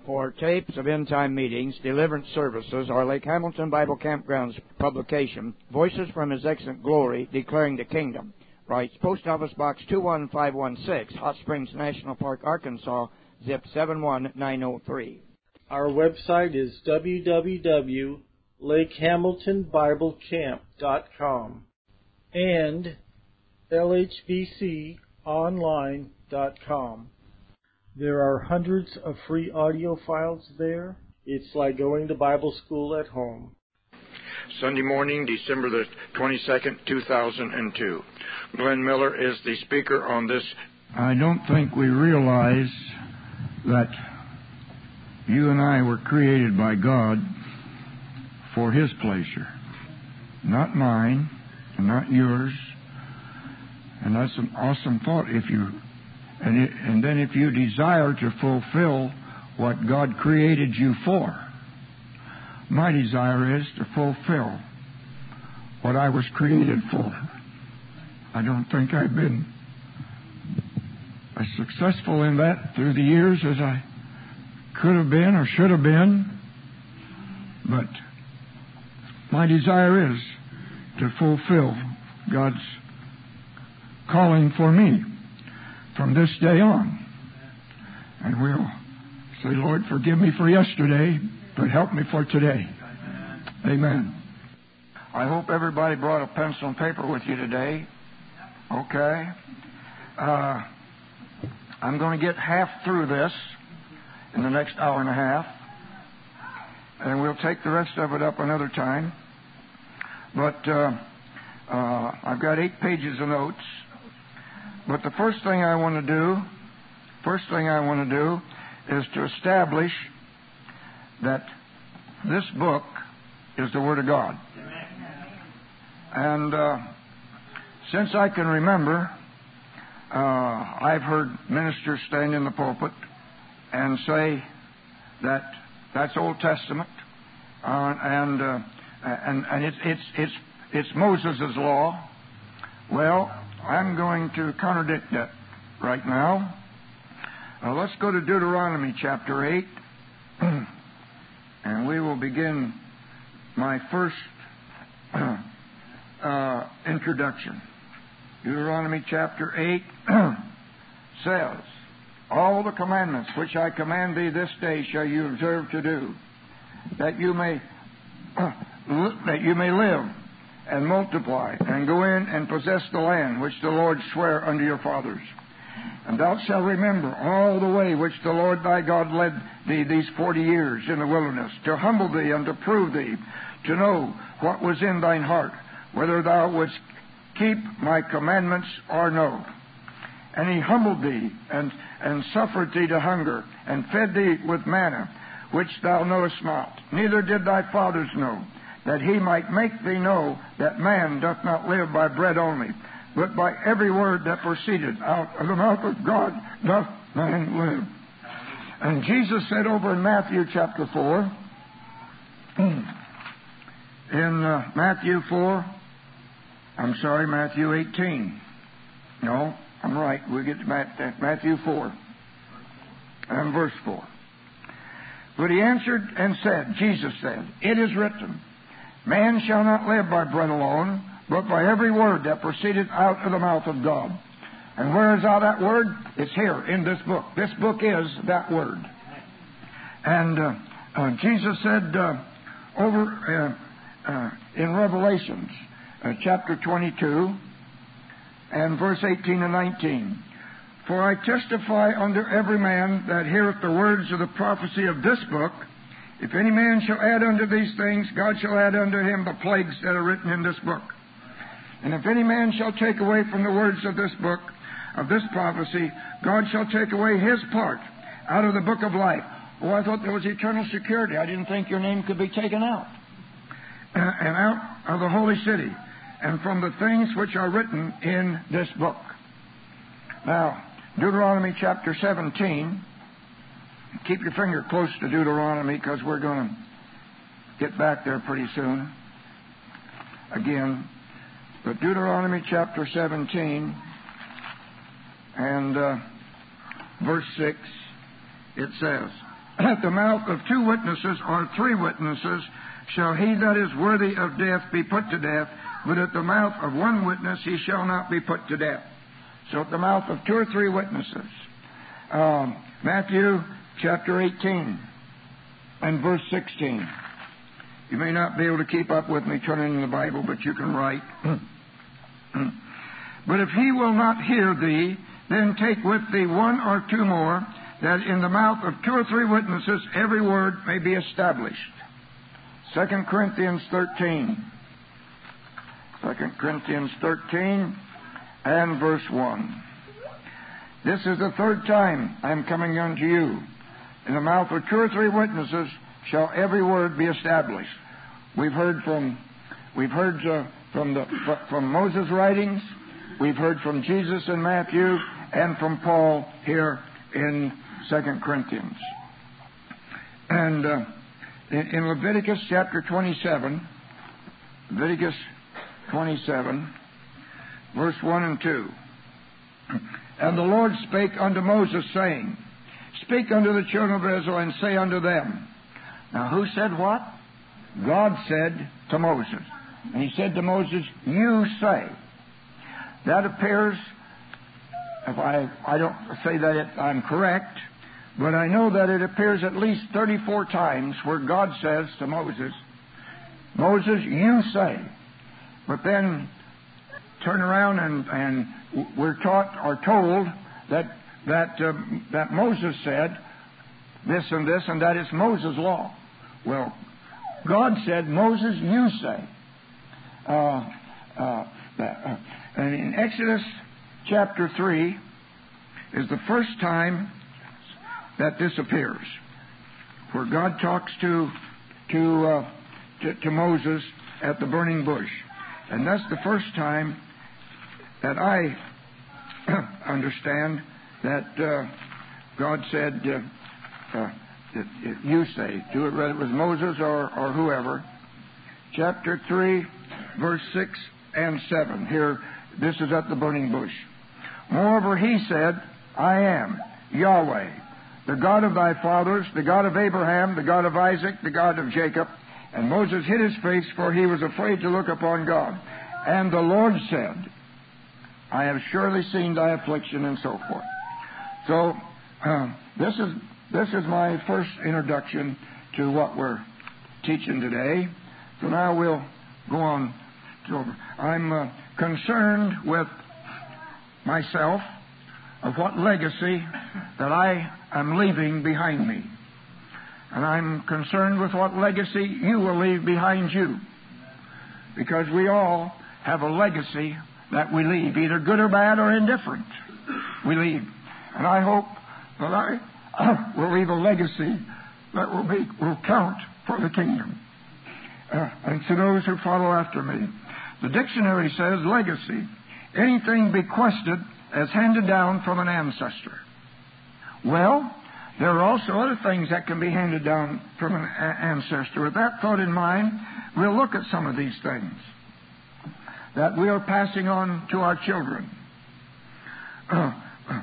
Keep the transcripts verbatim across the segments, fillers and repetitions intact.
For tapes of end-time meetings, deliverance services, or Lake Hamilton Bible Campground's publication, Voices from His Excellent Glory, Declaring the Kingdom, writes Post Office Box two one five one six, Hot Springs National Park, Arkansas, zip seven one nine zero three. Our website is w w w dot lake hamilton bible camp dot com and l h b c online dot com. There are hundreds of free audio files there. It's like going to Bible school at home. Sunday morning, December the twenty-second, two thousand two. Glenn Miller is the speaker on this. I don't think we realize that you and I were created by God for His pleasure, not mine and not yours. And that's an awesome thought. If you and, it, and then if you desire to fulfill what God created you for, my desire is to fulfill what I was created for. I don't think I've been as successful in that through the years as I could have been or should have been, but my desire is to fulfill God's calling for me from this day on. And we'll say, Lord, forgive me for yesterday, but help me for today. Amen. I hope everybody brought a pencil and paper with you today. Okay. Uh, I'm going to get half through this in the next hour and a half, and we'll take the rest of it up another time. But uh, uh, I've got eight pages of notes. But the first thing I want to do, first thing I want to do is to establish that this book is the Word of God. And uh, since I can remember, uh, I've heard ministers stand in the pulpit and say that that's Old Testament, uh, and uh, and and it's it's it's it's Moses' law. Well, I'm going to contradict that right now. Uh, let's go to Deuteronomy chapter eight, and we will begin my first uh, introduction. Deuteronomy chapter eight says, all the commandments which I command thee this day shall you observe to do, that you may that you may live and multiply, and go in and possess the land which the Lord sware unto your fathers. And thou shalt remember all the way which the Lord thy God led thee these forty years in the wilderness, to humble thee and to prove thee, to know what was in thine heart, whether thou wouldst keep my commandments or no. And he humbled thee, and, and suffered thee to hunger, and fed thee with manna, which thou knowest not, neither did thy fathers know, that he might make thee know that man doth not live by bread only, but by every word that proceeded out of the mouth of God doth man live. And Jesus said over in Matthew chapter four, in uh, Matthew four, I'm sorry, Matthew eighteen. No, I'm right. We'll get to Matthew four and verse four. But he answered and said, Jesus said, it is written, man shall not live by bread alone, but by every word that proceedeth out of the mouth of God. And where is all that word? It's here in this book. This book is that word. And uh, uh, Jesus said uh, over uh, uh, in Revelations uh, chapter twenty-two and verse eighteen and nineteen, for I testify unto every man that heareth the words of the prophecy of this book, if any man shall add unto these things, God shall add unto him the plagues that are written in this book. And if any man shall take away from the words of this book, of this prophecy, God shall take away his part out of the book of life. Oh, I thought there was eternal security. I didn't think your name could be taken out. And out of the holy city, and from the things which are written in this book. Now, Deuteronomy chapter seventeen. Keep your finger close to Deuteronomy, because we're going to get back there pretty soon again. But Deuteronomy chapter seventeen and uh, verse six, it says, at the mouth of two witnesses or three witnesses shall he that is worthy of death be put to death, but at the mouth of one witness he shall not be put to death. So at the mouth of two or three witnesses. Um, Matthew chapter eighteen and verse sixteen. You may not be able to keep up with me turning in the Bible, but you can write. But if he will not hear thee, then take with thee one or two more, that in the mouth of two or three witnesses every word may be established. Second Corinthians thirteen. Second Corinthians thirteen and verse one. This is the third time I am coming unto you. In the mouth of two or three witnesses shall every word be established. We've heard from we've heard uh, from the from Moses' writings. We've heard from Jesus in Matthew and from Paul here in Second Corinthians. And uh, in, in Leviticus chapter twenty-seven, Leviticus twenty-seven, verse one and two. And the Lord spake unto Moses, saying, Speak unto the children of Israel, and say unto them. Now who said what? God said to Moses. And he said to Moses, You say. That appears, if I, I don't say that it, I'm correct, but I know that it appears at least thirty-four times where God says to Moses, Moses, you say. But then turn around and, and we're taught or told that that uh, that Moses said this and this, and that is Moses' law. Well, God said, Moses, you say. Uh, uh, uh, and in Exodus chapter three is the first time that this appears, where God talks to to, uh, to to Moses at the burning bush, and that's the first time that I understand that uh, God said, uh, uh, that, that you say, do it whether it was Moses or, or whoever. Chapter three, verse six and seven. Here, this is at the burning bush. Moreover, he said, I am Yahweh, the God of thy fathers, the God of Abraham, the God of Isaac, the God of Jacob. And Moses hid his face, for he was afraid to look upon God. And the Lord said, I have surely seen thy affliction, and so forth. So, uh, this is this is my first introduction to what we're teaching today. So now we'll go on. To, I'm uh, concerned with myself of what legacy that I am leaving behind me. And I'm concerned with what legacy you will leave behind you. Because we all have a legacy that we leave, either good or bad or indifferent. We leave. And I hope that I uh, will leave a legacy that will be will count for the kingdom. Uh, and to those who follow after me. The dictionary says legacy, anything bequested as handed down from an ancestor. Well, there are also other things that can be handed down from an a- ancestor. With that thought in mind, we'll look at some of these things that we are passing on to our children. Uh,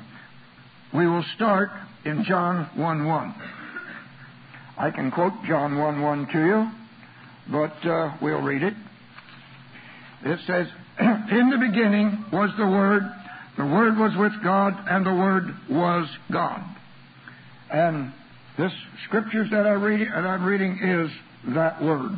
we will start in John one one. I can quote John one one to you, but uh, we'll read it. It says, in the beginning was the Word, the Word was with God, and the Word was God. And this scriptures that, I read, that I'm reading is that Word.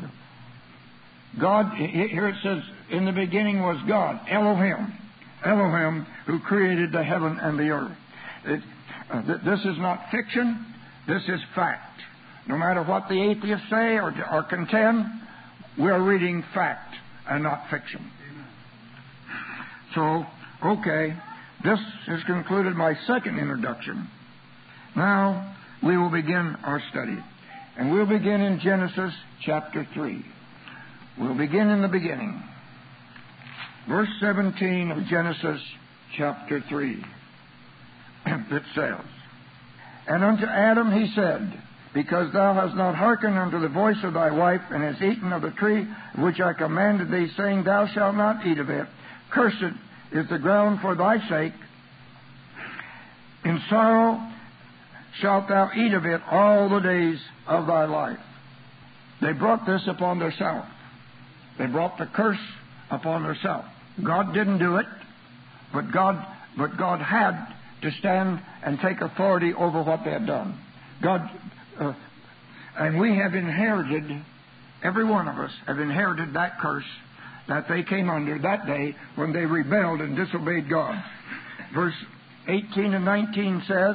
God, here it says, in the beginning was God, Elohim, Elohim, who created the heaven and the earth. It, uh, th- this is not fiction, this is fact. No matter what the atheists say or, or contend, we're reading fact and not fiction. So, okay, this has concluded my second introduction. Now, we will begin our study. And we'll begin in Genesis chapter three. We'll begin in the beginning. Verse seventeen of Genesis chapter three. It says, And unto Adam he said, Because thou hast not hearkened unto the voice of thy wife, and hast eaten of the tree which I commanded thee, saying, Thou shalt not eat of it. Cursed is the ground for thy sake. In sorrow shalt thou eat of it all the days of thy life. They brought this upon themselves. They brought the curse upon themselves. God didn't do it, but God, but God had to stand and take authority over what they had done. God, uh, and we have inherited, every one of us have inherited that curse that they came under that day when they rebelled and disobeyed God. Verse eighteen and nineteen says,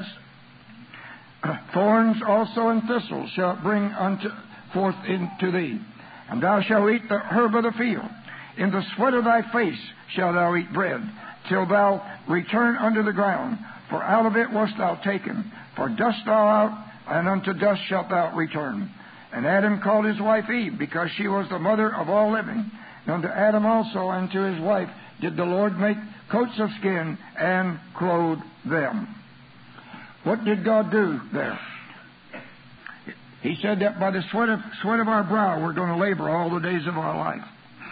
thorns also and thistles shall bring unto forth into thee, and thou shalt eat the herb of the field. In the sweat of thy face shalt thou eat bread, till thou return unto the ground. For out of it wast thou taken. For dust thou art, and unto dust shalt thou return. And Adam called his wife Eve, because she was the mother of all living. And unto Adam also and to his wife did the Lord make coats of skin, and clothe them. What did God do there? He said that by the sweat of, sweat of our brow we're going to labor all the days of our life.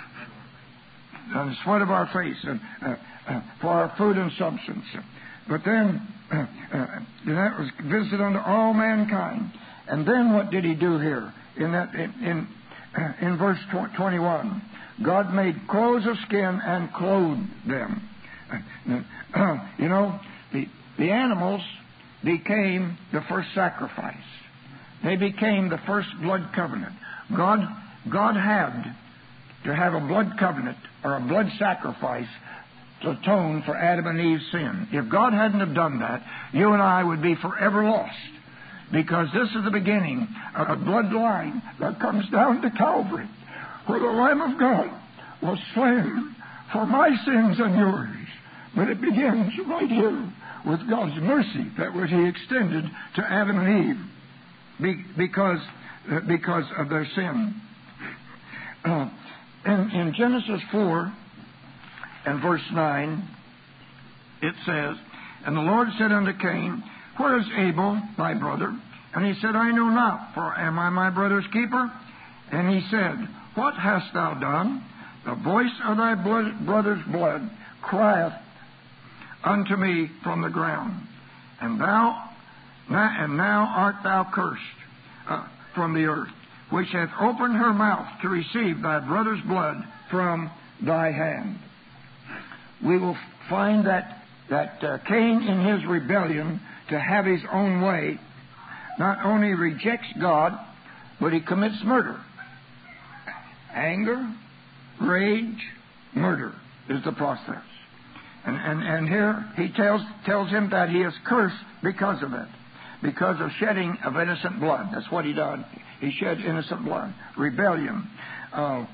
And the sweat of our face, and, uh, uh, for our food and substance. But then, uh, uh, that was visited unto all mankind. And then what did He do here? In that, in in, uh, in verse twenty-one, God made clothes of skin and clothed them. Uh, uh, you know, the the animals became the first sacrifice. They became the first blood covenant. God, God had to have a blood covenant or a blood sacrifice to atone for Adam and Eve's sin. If God hadn't have done that, you and I would be forever lost. Because this is the beginning of a bloodline that comes down to Calvary, where the Lamb of God was slain for my sins and yours. But it begins right here with God's mercy that was He extended to Adam and Eve be, because, uh, because of their sin. Uh, in, in Genesis four and verse nine, it says, And the Lord said unto Cain, Where is Abel, thy brother? And he said, I know not, for am I my brother's keeper? And he said, What hast thou done? The voice of thy blood, brother's blood crieth unto me from the ground. And thou, and now art thou cursed uh, from the earth, which hath opened her mouth to receive thy brother's blood from thy hand. We will find that that uh, Cain, in his rebellion to have his own way, not only rejects God, but he commits murder. Anger, rage, murder is the process. And, and, and here he tells, tells him that he is cursed because of it, because of shedding of innocent blood. That's what he done. He shed innocent blood. Rebellion. Uh,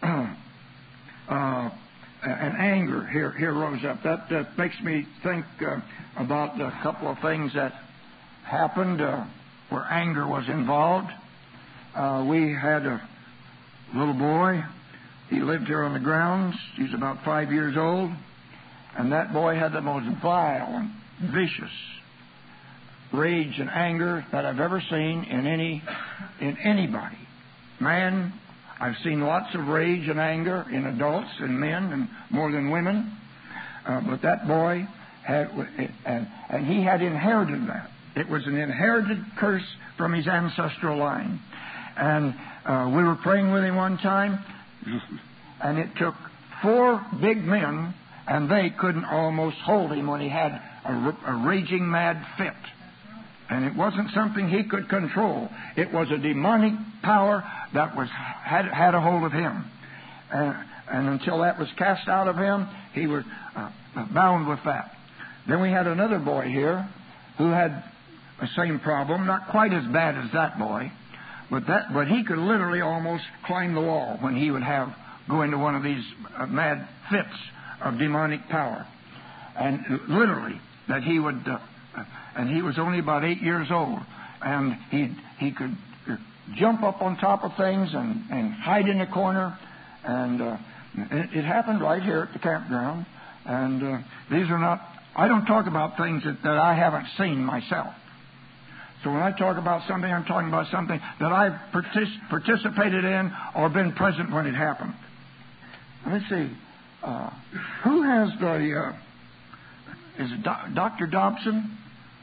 uh, and anger here, here rose up. That uh, makes me think uh, about a couple of things that happened uh, where anger was involved. Uh, we had a little boy. He lived here on the grounds. He was about five years old. And that boy had the most vile, vicious rage and anger that I've ever seen in any in anybody. Man, I've seen lots of rage and anger in adults and men, and more than women. Uh, but that boy had, and, and he had inherited that. It was an inherited curse from his ancestral line. And uh, we were praying with him one time, and it took four big men, and they couldn't almost hold him when he had a, a raging mad fit. And it wasn't something he could control. It was a demonic power that was had, had a hold of him. And, and until that was cast out of him, he was uh, bound with that. Then we had another boy here who had the same problem, not quite as bad as that boy, but that but he could literally almost climb the wall when he would have go into one of these uh, mad fits of demonic power. And literally, that he would... Uh, And he was only about eight years old. And he he could jump up on top of things and, and hide in a corner. And uh, it, it happened right here at the campground. And uh, these are not... I don't talk about things that, that I haven't seen myself. So when I talk about something, I'm talking about something that I've partic- participated in or been present when it happened. Let's see. Uh, who has the... Uh, is it Do- Doctor Dobson?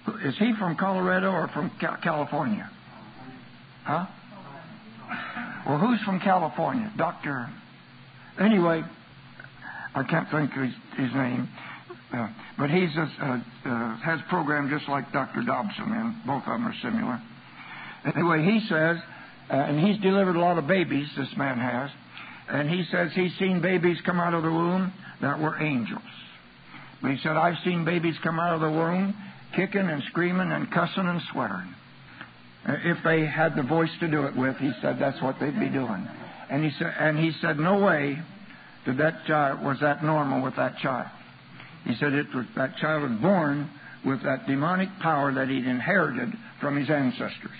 Is he from Colorado or from California? Huh? Well, who's from California? Doctor Anyway, I can't think of his, his name. Uh, but he's a, uh, uh, has a program just like Doctor Dobson, and both of them are similar. Anyway, he says, uh, and he's delivered a lot of babies, this man has, and he says he's seen babies come out of the womb that were angels. But he said, I've seen babies come out of the womb kicking and screaming and cussing and swearing. Uh, if they had the voice to do it with, he said that's what they'd be doing. And he said, and he said, no way did that child was that normal with that child. He said it was, that child was born with that demonic power that he'd inherited from his ancestors.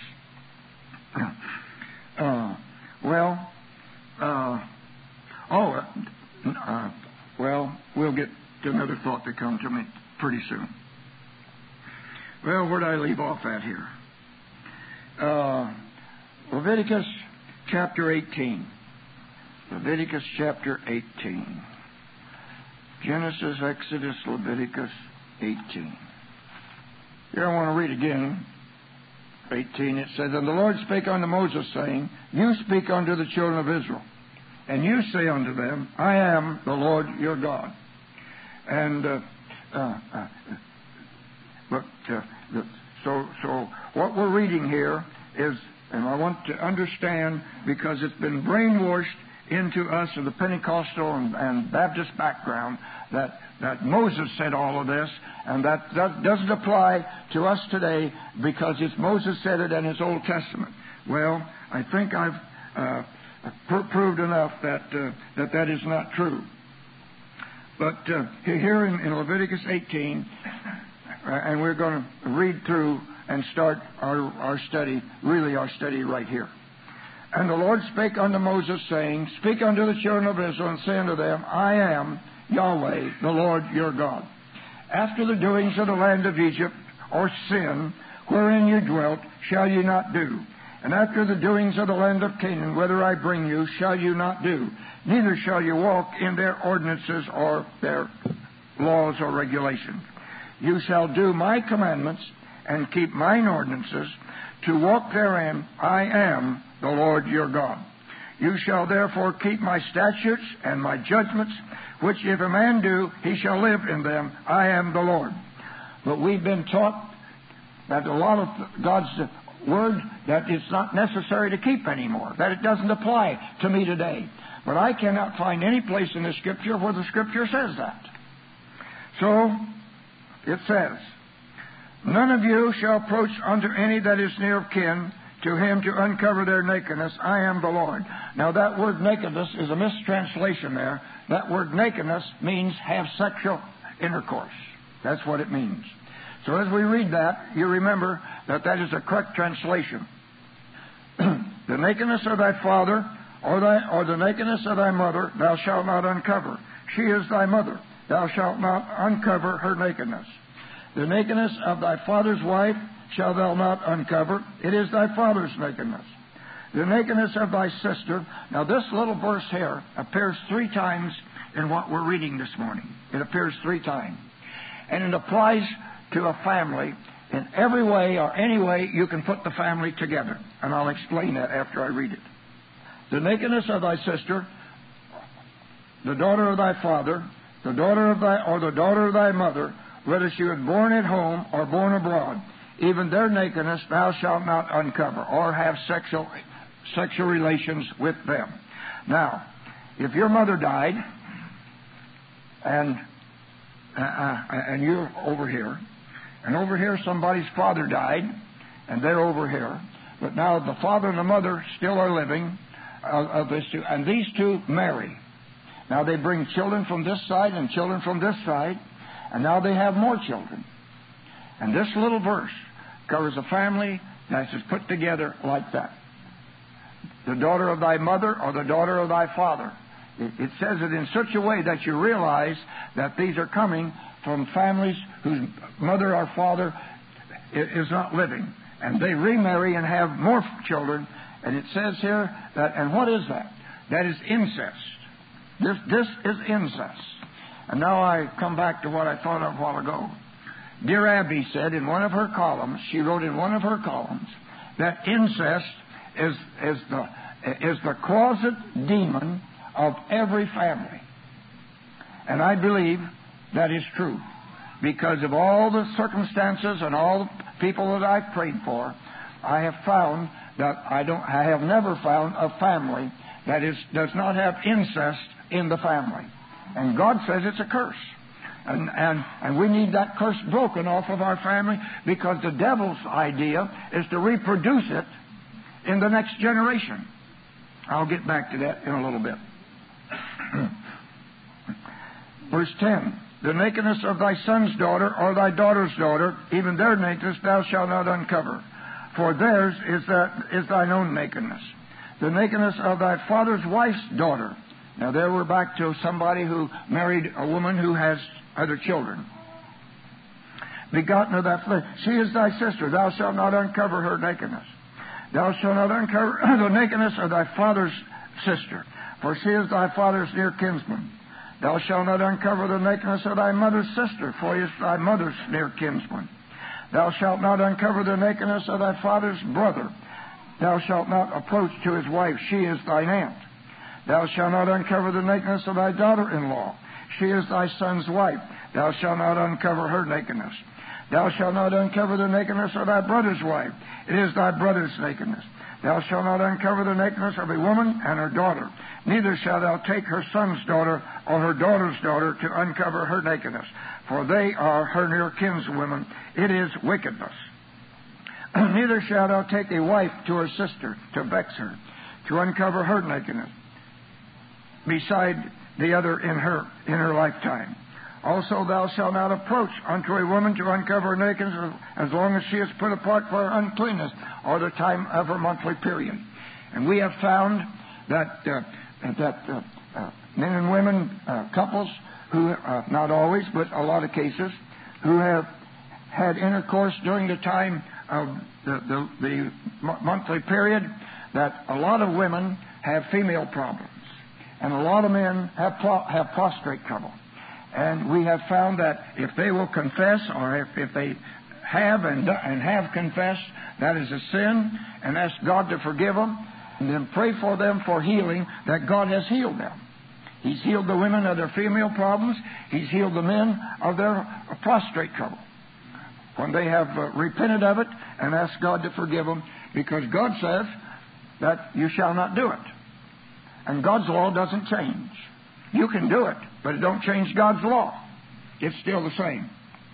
Uh, well, uh, oh, uh, well, we'll get to another thought that comes to me pretty soon. Well, where did I leave off at here? Uh, Leviticus chapter eighteen. Leviticus chapter eighteen. Genesis, Exodus, Leviticus eighteen. Here I want to read again. eighteen, it says, And the Lord spake unto Moses, saying, You speak unto the children of Israel, and you say unto them, I am the Lord your God. And, uh, uh, uh, but, uh, so, so what we're reading here is, and I want to understand, because it's been brainwashed into us of the Pentecostal and, and Baptist background, that, that Moses said all of this, and that, that doesn't apply to us today because it's Moses said it in his Old Testament. Well, I think I've uh, pr- proved enough that, uh, that that is not true. But uh, here in, in Leviticus eighteen, uh, and we're going to read through and start our, our study, really our study right here. And the Lord spake unto Moses, saying, Speak unto the children of Israel, and say unto them, I am Yahweh, the Lord your God. After the doings of the land of Egypt, or sin, wherein you dwelt, shall you not do. And after the doings of the land of Canaan, whither I bring you, shall you not do. Neither shall you walk in their ordinances or their laws or regulations. You shall do my commandments and keep mine ordinances, to walk therein. I am the Lord your God. You shall therefore keep my statutes and my judgments, which if a man do, he shall live in them. I am the Lord. But we've been taught that a lot of God's word that it's not necessary to keep anymore, that it doesn't apply to me today. But I cannot find any place in the Scripture where the Scripture says that. So, it says, None of you shall approach unto any that is near of kin to him to uncover their nakedness. I am the Lord. Now that word nakedness is a mistranslation there. That word nakedness means have sexual intercourse. That's what it means. So as we read that, you remember that that is a correct translation. The nakedness of thy father or, thy, or the nakedness of thy mother thou shalt not uncover. She is thy mother. Thou shalt not uncover her nakedness. The nakedness of thy father's wife shalt thou not uncover. It is thy father's nakedness. The nakedness of thy sister. Now this little verse here appears three times in what we're reading this morning. It appears three times. And it applies to a family in every way or any way you can put the family together. And I'll explain that after I read it. The nakedness of thy sister, the daughter of thy father, the daughter of thy, or the daughter of thy mother, whether she was born at home or born abroad, even their nakedness thou shalt not uncover, or have sexual sexual relations with them. Now, if your mother died, and uh, uh, and you're over here, and over here somebody's father died, and they're over here, but now the father and the mother still are living, uh, of this two, and these two marry. Now they bring children from this side and children from this side, and now they have more children. And this little verse covers a family that is put together like that. The daughter of thy mother or the daughter of thy father. It, it says it in such a way that you realize that these are coming from families whose mother or father is not living. And they remarry and have more children. And it says here that, and what is that? That is incest. This, this is incest. And now I come back to what I thought of a while ago. Dear Abby said in one of her columns, she wrote in one of her columns, that incest is, is, the, is the closet demon of every family. And I believe that is true. Because of all the circumstances and all the people that I've prayed for, I have found that I don't, I have never found a family that is, does not have incest in the family. And God says it's a curse. And, and, and we need that curse broken off of our family, because the devil's idea is to reproduce it in the next generation. I'll get back to that in a little bit. Verse ten. The nakedness of thy son's daughter or thy daughter's daughter, even their nakedness thou shalt not uncover. For theirs is, that, is thine own nakedness. The nakedness of thy father's wife's daughter. Now there we're back to somebody who married a woman who has other children. Begotten of thy flesh. She is thy sister. Thou shalt not uncover her nakedness. Thou shalt not uncover the nakedness of thy father's sister. For she is thy father's near kinsman. Thou shalt not uncover the nakedness of thy mother's sister, for he is thy mother's near kinsman. Thou shalt not uncover the nakedness of thy father's brother. Thou shalt not approach to his wife, she is thine aunt. Thou shalt not uncover the nakedness of thy daughter-in-law, she is thy son's wife. Thou shalt not uncover her nakedness. Thou shalt not uncover the nakedness of thy brother's wife, it is thy brother's nakedness. Thou shalt not uncover the nakedness of a woman and her daughter. Neither shalt thou take her son's daughter or her daughter's daughter to uncover her nakedness. For they are her near kinswomen. It is wickedness. Neither shalt thou take a wife to her sister to vex her, to uncover her nakedness, beside the other in her in her lifetime. Also thou shalt not approach unto a woman to uncover her nakedness as long as she is put apart for her uncleanness, or the time of her monthly period. And we have found that uh, that uh, uh, men and women, uh, couples who, uh, not always, but a lot of cases, who have had intercourse during the time of the, the, the monthly period, that a lot of women have female problems, and a lot of men have pro- have prostrate trouble. And we have found that if they will confess, or if, if they have and, and have confessed that is a sin, and ask God to forgive them, and then pray for them for healing, that God has healed them. He's healed the women of their female problems. He's healed the men of their prostrate trouble, when they have uh, repented of it and asked God to forgive them, because God says that you shall not do it. And God's law doesn't change. You can do it, but it don't change God's law. It's still the same.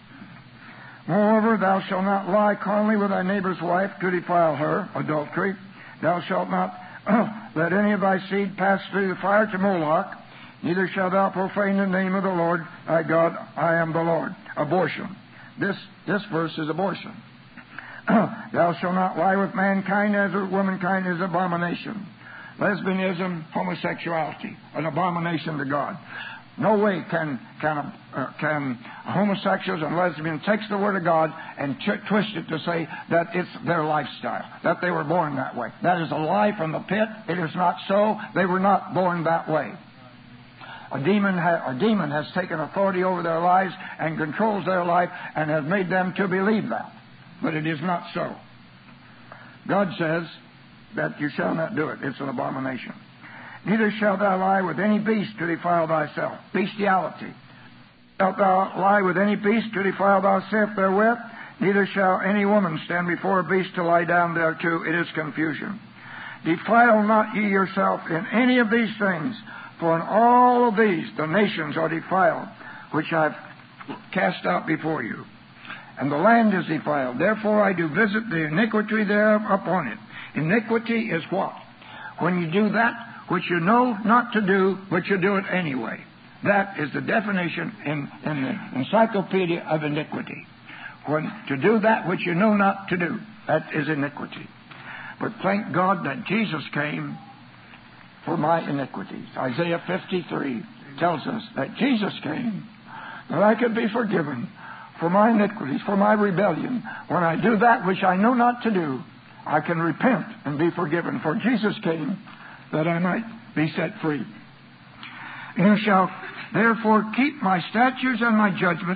Moreover, thou shalt not lie carnally with thy neighbor's wife to defile her, adultery. Thou shalt not let any of thy seed pass through the fire to Moloch. Neither shalt thou profane the name of the Lord thy God. I am the Lord. Abortion. This this verse is abortion. Thou shalt not lie with mankind, as with womankind is abomination. Lesbianism, homosexuality, an abomination to God. No way can can uh, can homosexuals and lesbians take the Word of God and t- twist it to say that it's their lifestyle, that they were born that way. That is a lie from the pit. It is not so. They were not born that way. A demon, ha- a demon has taken authority over their lives and controls their life and has made them to believe that. But it is not so. God says that you shall not do it. It's an abomination. Neither shalt thou lie with any beast to defile thyself. Bestiality. Shalt thou lie with any beast to defile thyself therewith? Neither shall any woman stand before a beast to lie down thereto. It is confusion. Defile not ye yourself in any of these things, for in all of these the nations are defiled, which I have cast out before you. And the land is defiled. Therefore I do visit the iniquity thereof upon it. Iniquity is what? When you do that which you know not to do, but you do it anyway. That is the definition in, in the Encyclopedia of Iniquity. When to do that which you know not to do, that is iniquity. But thank God that Jesus came for my iniquities. Isaiah fifty-three tells us that Jesus came that I could be forgiven for my iniquities, for my rebellion. When I do that which I know not to do, I can repent and be forgiven. For Jesus came that I might be set free. You shall therefore keep my statutes and my judgments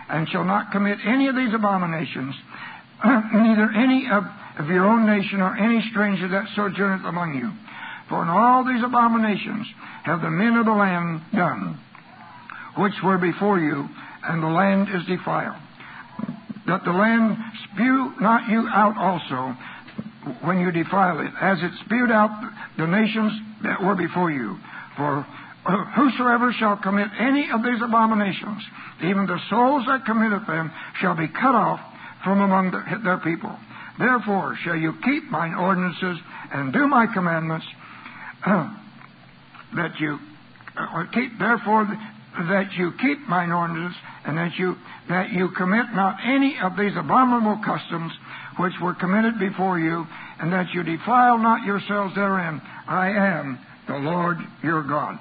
and shall not commit any of these abominations, neither any of, of your own nation or any stranger that sojourneth among you. For in all these abominations have the men of the land done, which were before you, and the land is defiled. That the land spew not you out also when you defile it, as it spewed out the nations that were before you. For whosoever shall commit any of these abominations, even the souls that committeth them, shall be cut off from among the, their people. Therefore shall you keep mine ordinances and do my commandments, uh, that you uh, keep. Therefore that you keep mine ordinances, and that you that you commit not any of these abominable customs which were committed before you, and that you defile not yourselves therein. I am the Lord your God.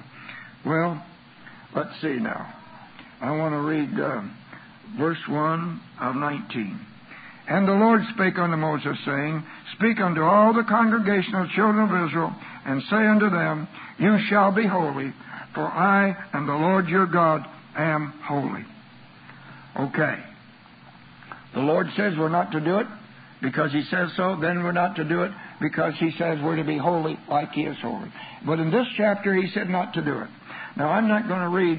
Well, let's see now. I want to read uh, verse one of nineteen. And the Lord spake unto Moses, saying, Speak unto all the congregation of children of Israel, and say unto them, You shall be holy, for I am the Lord your God, am holy. Okay. The Lord says we're not to do it because He says so. Then we're not to do it because He says we're to be holy like He is holy. But in this chapter, He said not to do it. Now, I'm not going to read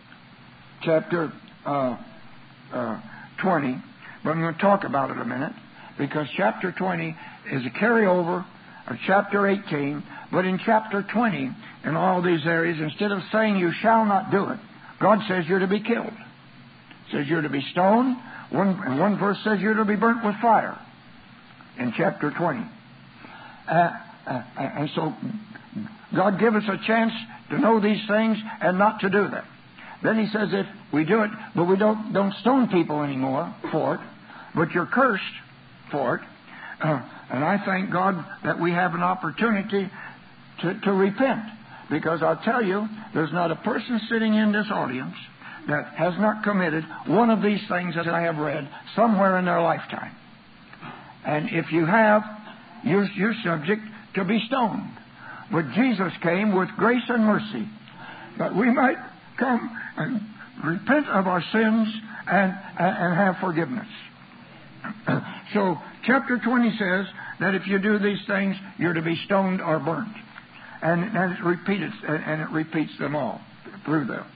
chapter uh, uh, twenty, but I'm going to talk about it a minute, because chapter twenty is a carryover of chapter eighteen. But in chapter twenty, in all these areas, instead of saying you shall not do it, God says you're to be killed. It says you're to be stoned. One, and one verse says you're to be burnt with fire in chapter twenty. Uh, uh, and so God give us a chance to know these things and not to do them. Then He says if we do it, but we don't, don't stone people anymore for it, but you're cursed for it. Uh, and I thank God that we have an opportunity to, to repent. Because I'll tell you, there's not a person sitting in this audience that has not committed one of these things that I have read somewhere in their lifetime. And if you have, you're, you're subject to be stoned. But Jesus came with grace and mercy, that we might come and repent of our sins and, and have forgiveness. So, chapter twenty says that if you do these things, you're to be stoned or burnt. And, and it repeats and it repeats them all through them.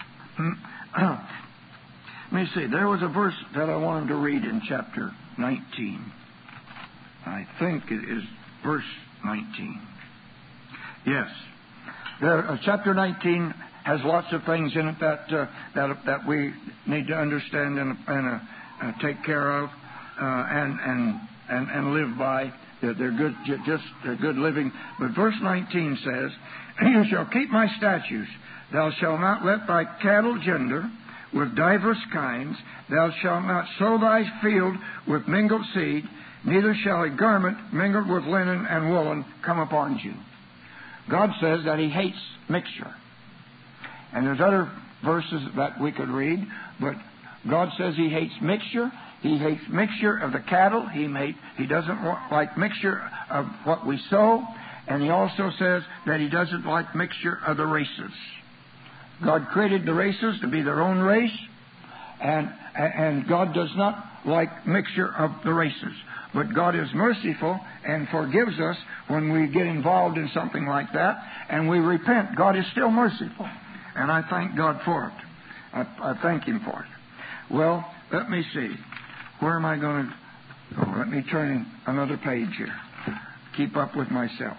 Let me see. There was a verse that I wanted to read in chapter nineteen. I think it is verse nineteen. Yes. There, uh, chapter nineteen has lots of things in it that uh, that that we need to understand and, and uh, uh, take care of uh, and and and and live by. They're, they're good, just they're good living. But verse nineteen says, "You shall keep my statutes. Thou shalt not let thy cattle gender with divers kinds. Thou shalt not sow thy field with mingled seed. Neither shall a garment mingled with linen and woolen come upon you." God says that He hates mixture. And there's other verses that we could read, but God says He hates mixture. He hates mixture of the cattle. He made, He doesn't want, like mixture of what we sow. And He also says that He doesn't like mixture of the races. God created the races to be their own race, and and God does not like mixture of the races. But God is merciful and forgives us when we get involved in something like that, and we repent. God is still merciful, and I thank God for it. I, I thank Him for it. Well, let me see. Where am I going to go? Let me turn another page here. Keep up with myself.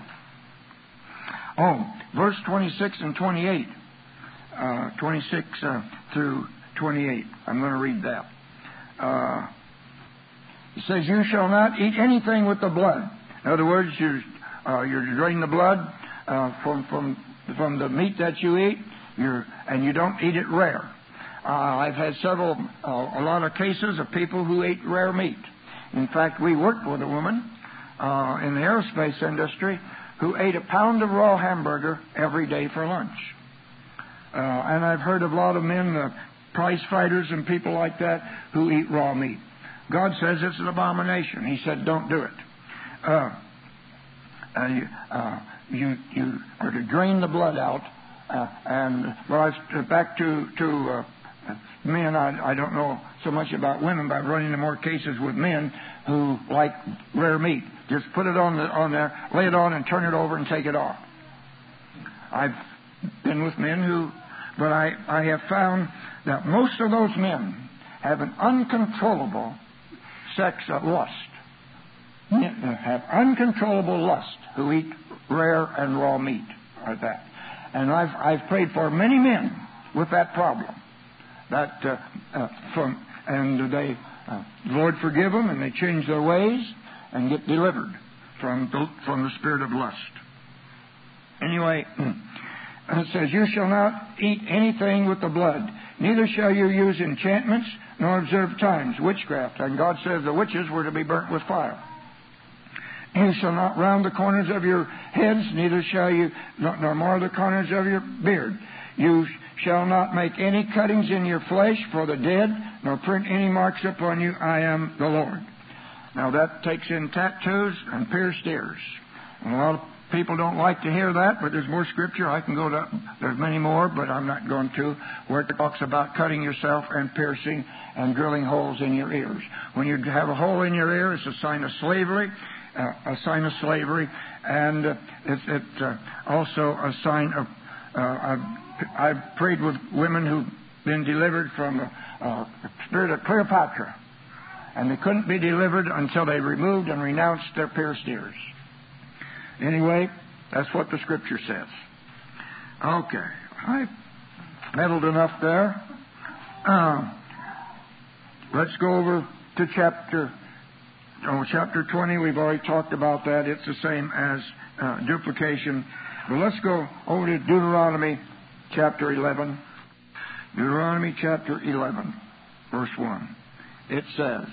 Oh, verse twenty-six and twenty-eight. Uh, twenty-six uh, through twenty-eight. I'm going to read that. Uh, it says, "You shall not eat anything with the blood." In other words, you're, uh, you're to drain the blood uh, from from from the meat that you eat, you're, and you don't eat it rare. Uh, I've had several, uh, a lot of cases of people who ate rare meat. In fact, we worked with a woman uh, in the aerospace industry who ate a pound of raw hamburger every day for lunch. Uh, and I've heard of a lot of men, uh, prize fighters and people like that, who eat raw meat. God says it's an abomination. He said, don't do it. Uh, uh, you, uh, you, you are to drain the blood out. Uh, and well, I, back to to uh, men, I, I don't know so much about women, but I've run into more cases with men who like rare meat. Just put it on the, on there, lay it on, and turn it over and take it off. I've been with men who, but I, I have found that most of those men have an uncontrollable sex uh, lust. Have uncontrollable lust who eat rare and raw meat like that. And I've I've prayed for many men with that problem. That uh, uh, from and they uh, Lord forgive them, and they change their ways and get delivered from the, from the spirit of lust. Anyway, it says, "You shall not eat anything with the blood, neither shall you use enchantments, nor observe times, witchcraft." And God says the witches were to be burnt with fire. "You shall not round the corners of your heads, neither shall you, nor mar the corners of your beard. You shall not make any cuttings in your flesh for the dead, nor print any marks upon you. I am the Lord." Now that takes in tattoos and pierced ears. And a lot of people don't like to hear that, but there's more scripture. I can go to, there's many more, but I'm not going to, where it talks about cutting yourself and piercing and drilling holes in your ears. When you have a hole in your ear, it's a sign of slavery. Uh, a sign of slavery, and uh, it's it, uh, also a sign of. Uh, I've, I've prayed with women who've been delivered from the uh, spirit of Cleopatra, and they couldn't be delivered until they removed and renounced their pierced ears. Anyway, that's what the Scripture says. Okay, I meddled enough there. Uh, let's go over to chapter. Oh, chapter twenty, we've already talked about that. It's the same as uh, duplication. But let's go over to Deuteronomy chapter eleven. Deuteronomy chapter eleven, verse one. It says,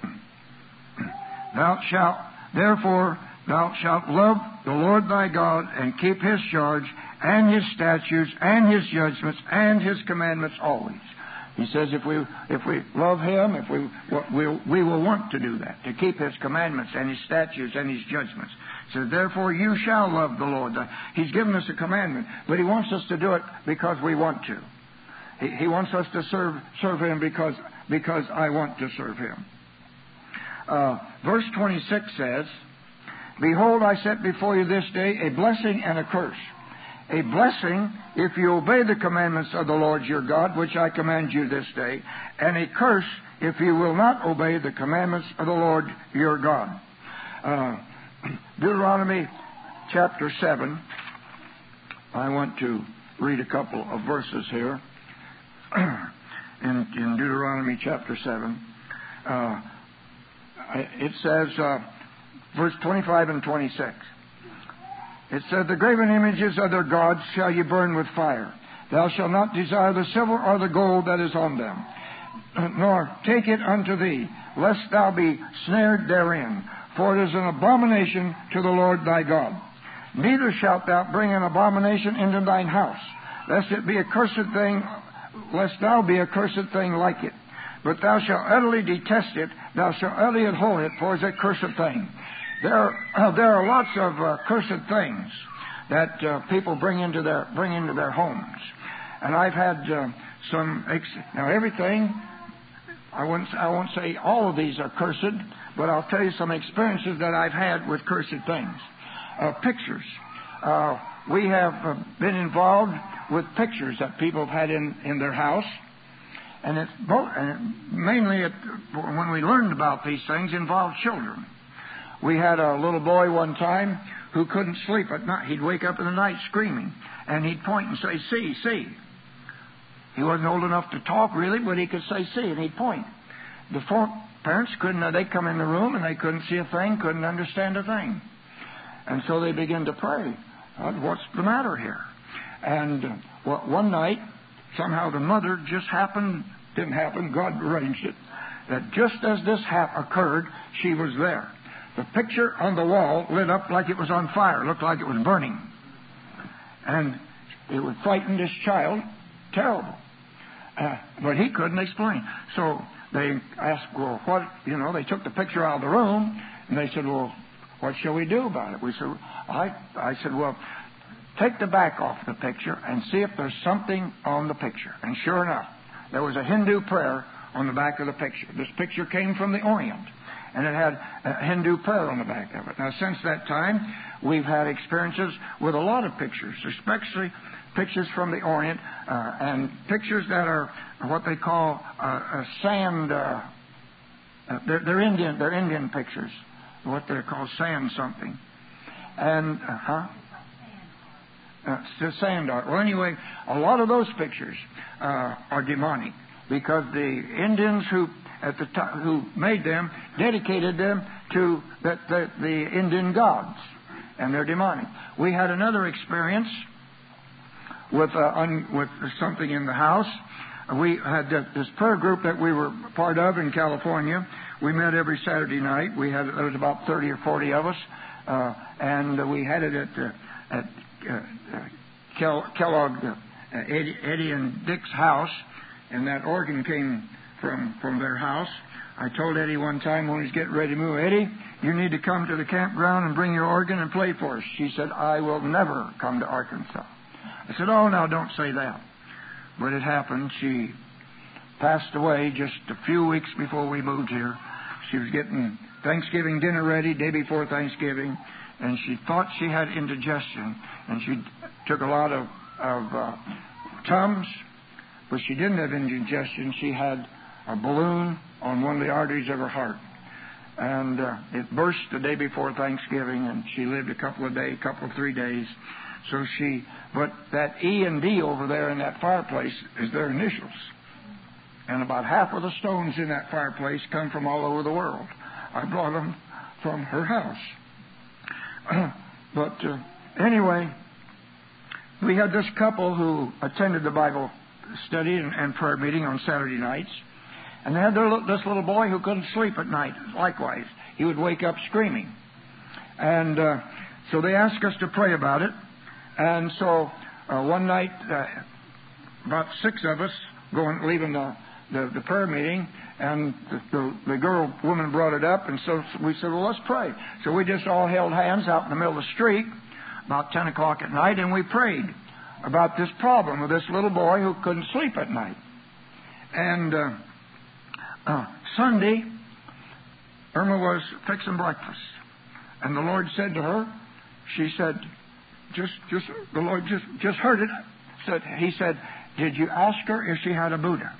"Thou shalt, therefore, thou shalt love the Lord thy God, and keep his charge, and his statutes, and his judgments, and his commandments always." He says if we if we love him, if we we we will want to do that, to keep his commandments and his statutes and his judgments. He says, "Therefore you shall love the Lord." He's given us a commandment, but he wants us to do it because we want to. He, he wants us to serve serve him because because I want to serve him. Uh, verse twenty-six says, "Behold, I set before you this day a blessing and a curse. A blessing if you obey the commandments of the Lord your God, which I command you this day, and a curse if you will not obey the commandments of the Lord your God." Uh, Deuteronomy chapter seven. I want to read a couple of verses here. in, in Deuteronomy chapter seven. Uh, it says, uh, verse twenty-five and twenty-six. It said, "The graven images of their gods shall you burn with fire. Thou shalt not desire the silver or the gold that is on them, nor take it unto thee, lest thou be snared therein. For it is an abomination to the Lord thy God. Neither shalt thou bring an abomination into thine house, lest it be a cursed thing, lest thou be a cursed thing like it. But thou shalt utterly detest it, thou shalt utterly abhor it, for it is a cursed thing." There are, uh, there are lots of uh, cursed things that uh, people bring into their bring into their homes, and I've had uh, some. Ex- now everything, I won't I won't say all of these are cursed, but I'll tell you some experiences that I've had with cursed things. Uh, pictures. Uh, we have uh, been involved with pictures that people have had in, in their house, and it's both, and mainly it, when we learned about these things, involved children. We had a little boy one time who couldn't sleep at night. He'd wake up in the night screaming, and he'd point and say, "See, see." He wasn't old enough to talk really, but he could say "see," and he'd point. The four parents couldn't, uh, they'd come in the room and they couldn't see a thing, couldn't understand a thing. And so they began to pray, "God, what's the matter here?" And uh, well, one night, somehow the mother just happened, didn't happen, God arranged it, that just as this hap- occurred, she was there. The picture on the wall lit up like it was on fire. It looked like it was burning. And it would frighten this child terrible. Uh, but he couldn't explain. So they asked, well, what, you know, they took the picture out of the room, and they said, well, what shall we do about it? We said, I, I said, well, take the back off the picture and see if there's something on the picture. And sure enough, there was a Hindu prayer on the back of the picture. This picture came from the Orient, and it had a Hindu prayer on the back of it. Now, since that time, we've had experiences with a lot of pictures, especially pictures from the Orient, uh, and pictures that are what they call uh, uh, sand. Uh, uh, they're, they're Indian. They're Indian pictures. What they're called sand something, and uh, huh. Uh, it's sand art. Well, anyway, a lot of those pictures uh, are demonic, because the Indians who at the time who made them dedicated them to the, the, the Indian gods, and they're demonic. We had another experience with uh, un, with something in the house. We had this prayer group that we were part of in California. We met every Saturday night. We had there was about thirty or forty of us, uh, and we had it at uh, at uh, uh, Kellogg, uh, Eddie, Eddie and Dick's house, and that organ came from from their house. I told Eddie one time when he was getting ready to move, Eddie, you need to come to the campground and bring your organ and play for us. She said, I will never come to Arkansas. I said, oh, now don't say that. But it happened. She passed away just a few weeks before we moved here. She was getting Thanksgiving dinner ready, day before Thanksgiving, and she thought she had indigestion, and she took a lot of, of uh, Tums, but she didn't have indigestion. She had a balloon on one of the arteries of her heart, and uh, it burst the day before Thanksgiving, and she lived a couple of days, couple of three days. So she, but that E and D over there in that fireplace is their initials. And about half of the stones in that fireplace come from all over the world. I brought them from her house. But uh, anyway, we had this couple who attended the Bible study and, and prayer meeting on Saturday nights. And they had their, this little boy who couldn't sleep at night. Likewise, he would wake up screaming. And uh, so they asked us to pray about it. And so uh, one night, uh, about six of us going, leaving the, the, the prayer meeting, and the, the, the girl, woman brought it up, and so we said, well, let's pray. So we just all held hands out in the middle of the street about ten o'clock at night, and we prayed about this problem with this little boy who couldn't sleep at night. And uh, uh, Sunday, Irma was fixing breakfast, and the Lord said to her, she said, Just, just, the Lord just, just heard it. Said, he said, did you ask her if she had a Buddha?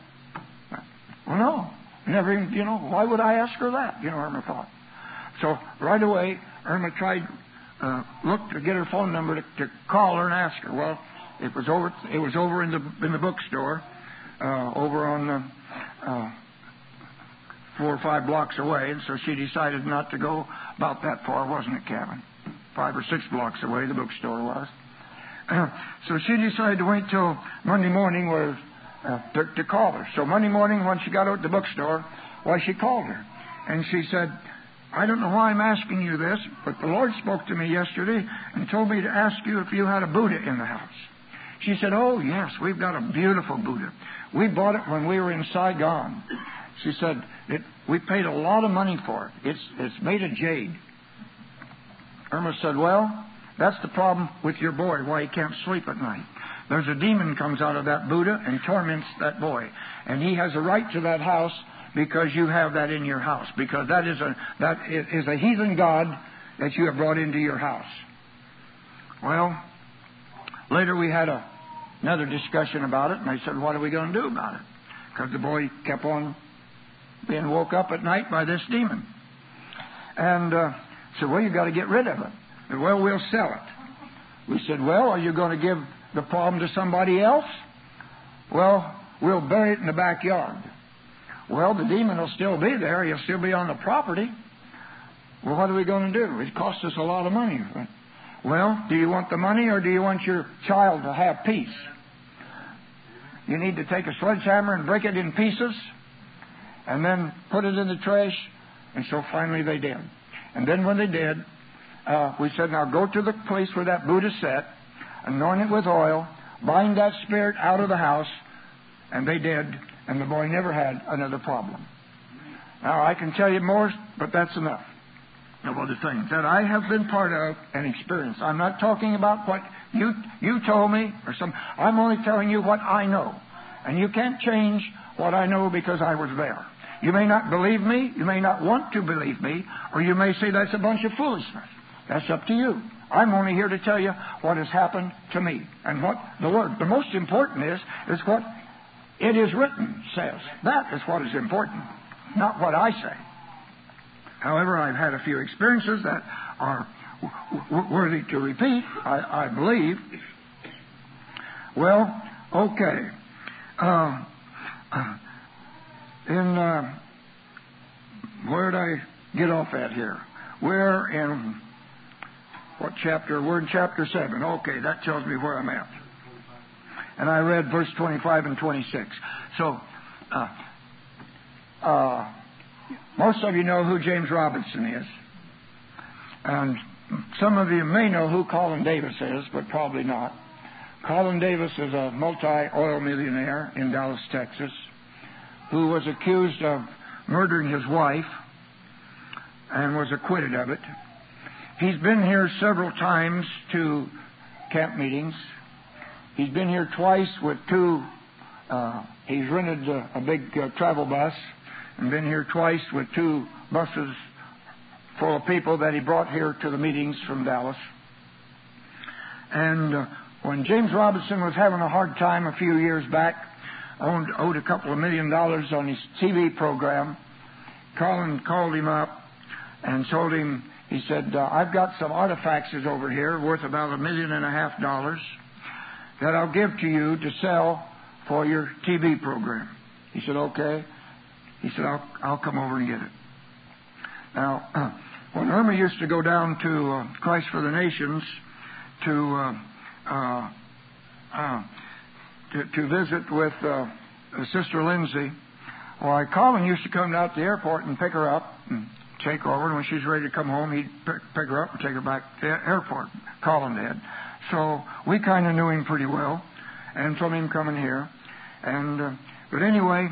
Well, no. Never even, you know, why would I ask her that? You know, Irma thought. So right away, Irma tried, uh, looked to get her phone number to, to call her and ask her. Well, it was over, it was over in the, in the bookstore, uh, over on the, uh, four or five blocks away. And so she decided not to go about that far, wasn't it, Kevin? Five or six blocks away, the bookstore was. Uh, so she decided to wait till Monday morning where, uh, to, to call her. So Monday morning, when she got out the bookstore, why, she called her. And she said, I don't know why I'm asking you this, but the Lord spoke to me yesterday and told me to ask you if you had a Buddha in the house. She said, oh, yes, we've got a beautiful Buddha. We bought it when we were in Saigon. She said, it, we paid a lot of money for it. It's, it's made of jade. Irma said, well, that's the problem with your boy, why he can't sleep at night. There's a demon comes out of that Buddha and torments that boy. And he has a right to that house because you have that in your house. Because that is a, that is a heathen god that you have brought into your house. Well, later we had a, another discussion about it, and I said, what are we going to do about it? Because the boy kept on being woke up at night by this demon. And uh, said, well, you've got to get rid of it. Said, well, we'll sell it. We said, well, are you going to give the problem to somebody else? Well, we'll bury it in the backyard. Well, the demon will still be there. He'll still be on the property. Well, what are we going to do? It costs us a lot of money. Well, do you want the money or do you want your child to have peace? You need to take a sledgehammer and break it in pieces and then put it in the trash. And so finally they did. And then when they did, uh, we said, now go to the place where that Buddha sat, anoint it with oil, bind that spirit out of the house, and they did, and the boy never had another problem. Now, I can tell you more, but that's enough of other things that I have been part of and experienced. I'm not talking about what you you told me or some. I'm only telling you what I know. And you can't change what I know because I was there. You may not believe me, you may not want to believe me, or you may say that's a bunch of foolishness. That's up to you. I'm only here to tell you what has happened to me and what the Word. The most important is, is what it is written says. That is what is important, not what I say. However, I've had a few experiences that are w- w- worthy to repeat, I, I believe. Well, okay. Uh, in, uh, where did I get off at here? We're in, what chapter? We're in chapter seven. Okay, that tells me where I'm at. And I read verse twenty-five and twenty-six. So, uh, uh, most of you know who James Robinson is. And some of you may know who Colin Davis is, but probably not. Colin Davis is a multi-oil millionaire in Dallas, Texas, who was accused of murdering his wife and was acquitted of it. He's been here several times to camp meetings. He's been here twice with two, uh, he's rented a, a big uh, travel bus and been here twice with two buses full of people that he brought here to the meetings from Dallas. And uh, when James Robinson was having a hard time a few years back, owed, owed a couple of million dollars on his T V program, Colin called him up and told him, he said, uh, I've got some artifacts over here worth about a million and a half dollars that I'll give to you to sell for your T V program. He said, okay. He said, I'll, I'll come over and get it. Now, uh, when Irma used to go down to uh, Christ for the Nations to uh, uh, uh, to, to visit with uh, Sister Lindsay, why, Colin used to come out to the airport and pick her up and take her over, and when she's ready to come home, he'd pick, pick her up and take her back to the airport. Colin did. So we kind of knew him pretty well, and from him coming here. And uh, but anyway,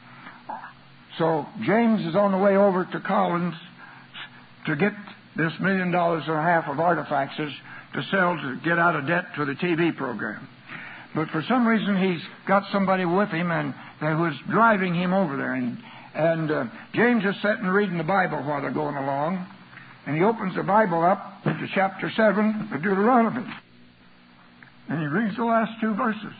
so James is on the way over to Colin's to get this million dollars and a half of artifacts to sell to get out of debt for the T V program. But for some reason, he's got somebody with him and that was driving him over there. And and uh, James is sitting reading the Bible while they're going along, and he opens the Bible up to chapter seven of Deuteronomy, and he reads the last two verses.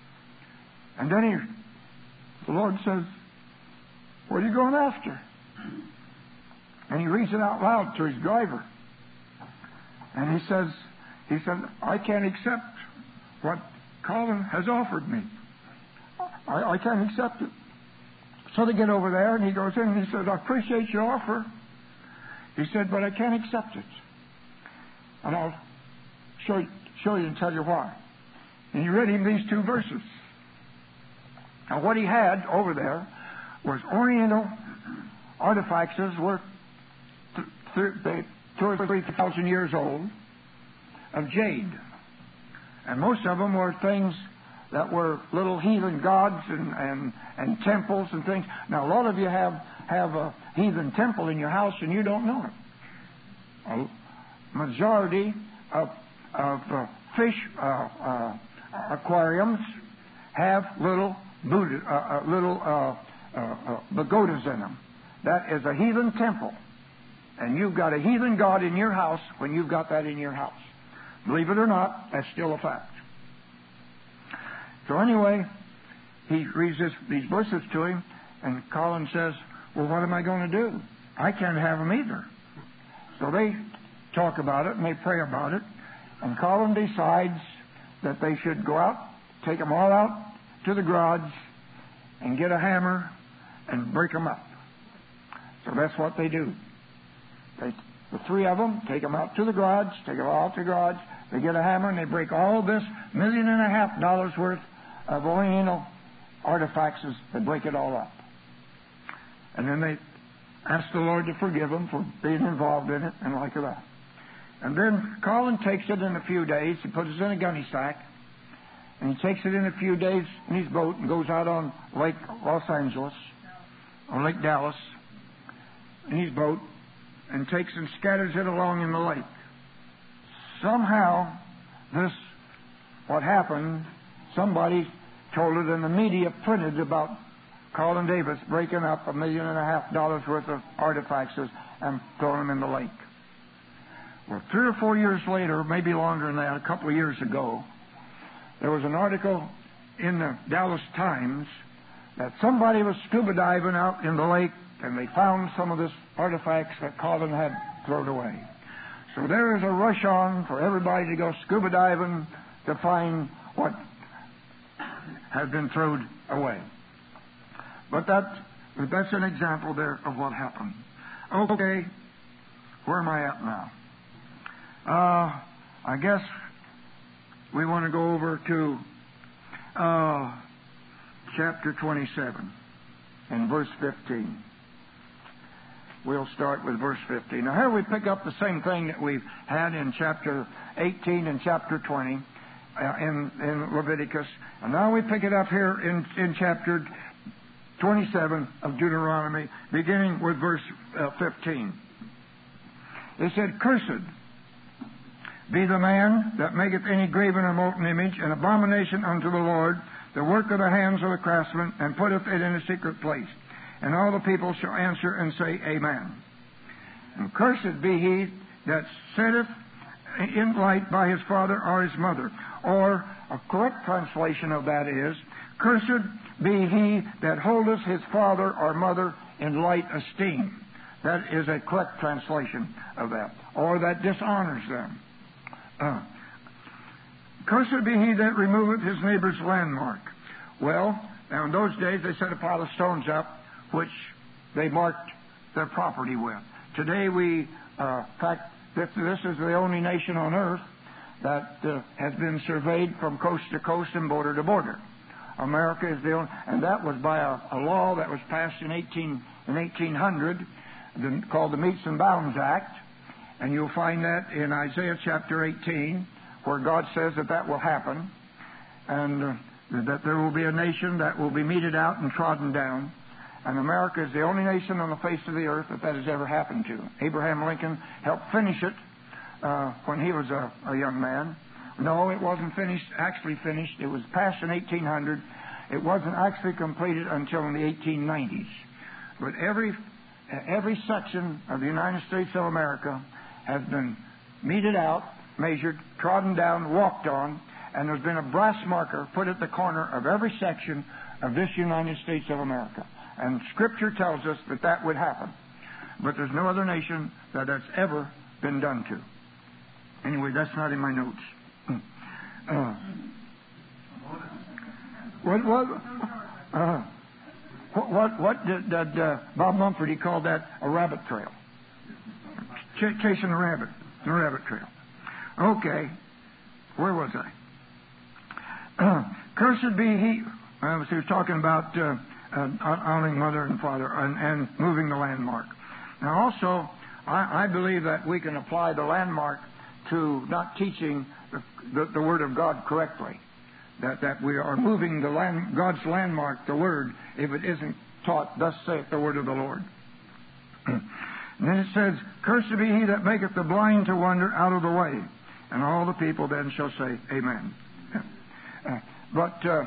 And then he, the Lord says, "What are you going after?" And he reads it out loud to his driver. And he says, he said, "I can't accept what Colin has offered me. I, I can't accept it." So they get over there, and he goes in and he says, "I appreciate your offer." He said, "But I can't accept it. And I'll show you, show you and tell you why." And he read him these two verses. Now, what he had over there was Oriental artifacts worth th- th- two or three thousand years old of jade. And most of them were things that were little heathen gods and, and, and temples and things. Now, a lot of you have, have a heathen temple in your house and you don't know it. A majority of, of uh, fish uh, uh, aquariums have little Buddha, uh, uh, little uh, uh, uh, pagodas in them. That is a heathen temple. And you've got a heathen god in your house when you've got that in your house. Believe it or not, that's still a fact. So anyway, he reads this, these verses to him, and Colin says, "Well, what am I going to do? I can't have them either." So they talk about it, and they pray about it, and Colin decides that they should go out, take them all out to the garage, and get a hammer and break them up. So that's what they do. They, the three of them take them out to the garage, take them all out to the garage, they get a hammer, and they break all this million and a half dollars worth of Oriental artifacts. They break it all up. And then they ask the Lord to forgive them for being involved in it and like that. And then Colin takes it in a few days. He puts it in a gunny sack. And he takes it in a few days in his boat and goes out on Lake Los Angeles, or Lake Dallas, in his boat, and takes and scatters it along in the lake. Somehow, this, what happened, somebody told it, and the media printed about Carlin Davis breaking up a million and a half dollars worth of artifacts and throwing them in the lake. Well, three or four years later, maybe longer than that, a couple of years ago, there was an article in the Dallas Times that somebody was scuba diving out in the lake and they found some of this artifacts that Carlin had thrown away. So there is a rush on for everybody to go scuba diving to find what had been thrown away. But that, that's an example there of what happened. Okay, where am I at now? Uh, I guess we want to go over to uh, chapter twenty-seven and verse fifteen. We'll start with verse fifteen. Now here we pick up the same thing that we've had in chapter eighteen and chapter twenty uh, in, in Leviticus. And now we pick it up here in, in chapter twenty-seven of Deuteronomy, beginning with verse uh, fifteen. It said, "Cursed be the man that maketh any graven or molten image, an abomination unto the Lord, the work of the hands of the craftsman, and putteth it in a secret place. And all the people shall answer and say, Amen. And cursed be he that sitteth in light by his father or his mother." Or a correct translation of that is, "Cursed be he that holdeth his father or mother in light esteem." That is a correct translation of that. Or that dishonors them. Uh, Cursed be he that removeth his neighbor's landmark. Well, now in those days they set a pile of stones up which they marked their property with. Today we, uh, in fact, this, this is the only nation on earth that uh, has been surveyed from coast to coast and border to border. America is the only, and that was by a, a law that was passed in eighteen in eighteen hundred, the, called the Metes and Bounds Act. And you'll find that in Isaiah chapter eighteen, where God says that that will happen, and uh, that there will be a nation that will be meted out and trodden down. And America is the only nation on the face of the earth that that has ever happened to. Abraham Lincoln helped finish it uh, when he was a, a young man. No, it wasn't finished, actually finished. It was passed in eighteen hundred. It wasn't actually completed until in the eighteen nineties. But every every section of the United States of America has been meted out, measured, trodden down, walked on, and there's been a brass marker put at the corner of every section of this United States of America. And Scripture tells us that that would happen. But there's no other nation that that's ever been done to. Anyway, that's not in my notes. Uh, what what uh, what what, what did, did uh, Bob Mumford, he called that a rabbit trail. Ch- chasing a rabbit, the rabbit trail. Okay, where was I? Uh, Cursed be he. Uh, he was talking about uh, uh, honoring mother and father and, and moving the landmark. Now, also, I, I believe that we can apply the landmark to not teaching the, the, the Word of God correctly. That that we are moving the land, God's landmark, the Word, if it isn't taught, thus saith the Word of the Lord. And then it says, "Cursed be he that maketh the blind to wander out of the way." And all the people then shall say, Amen. Uh, but, uh,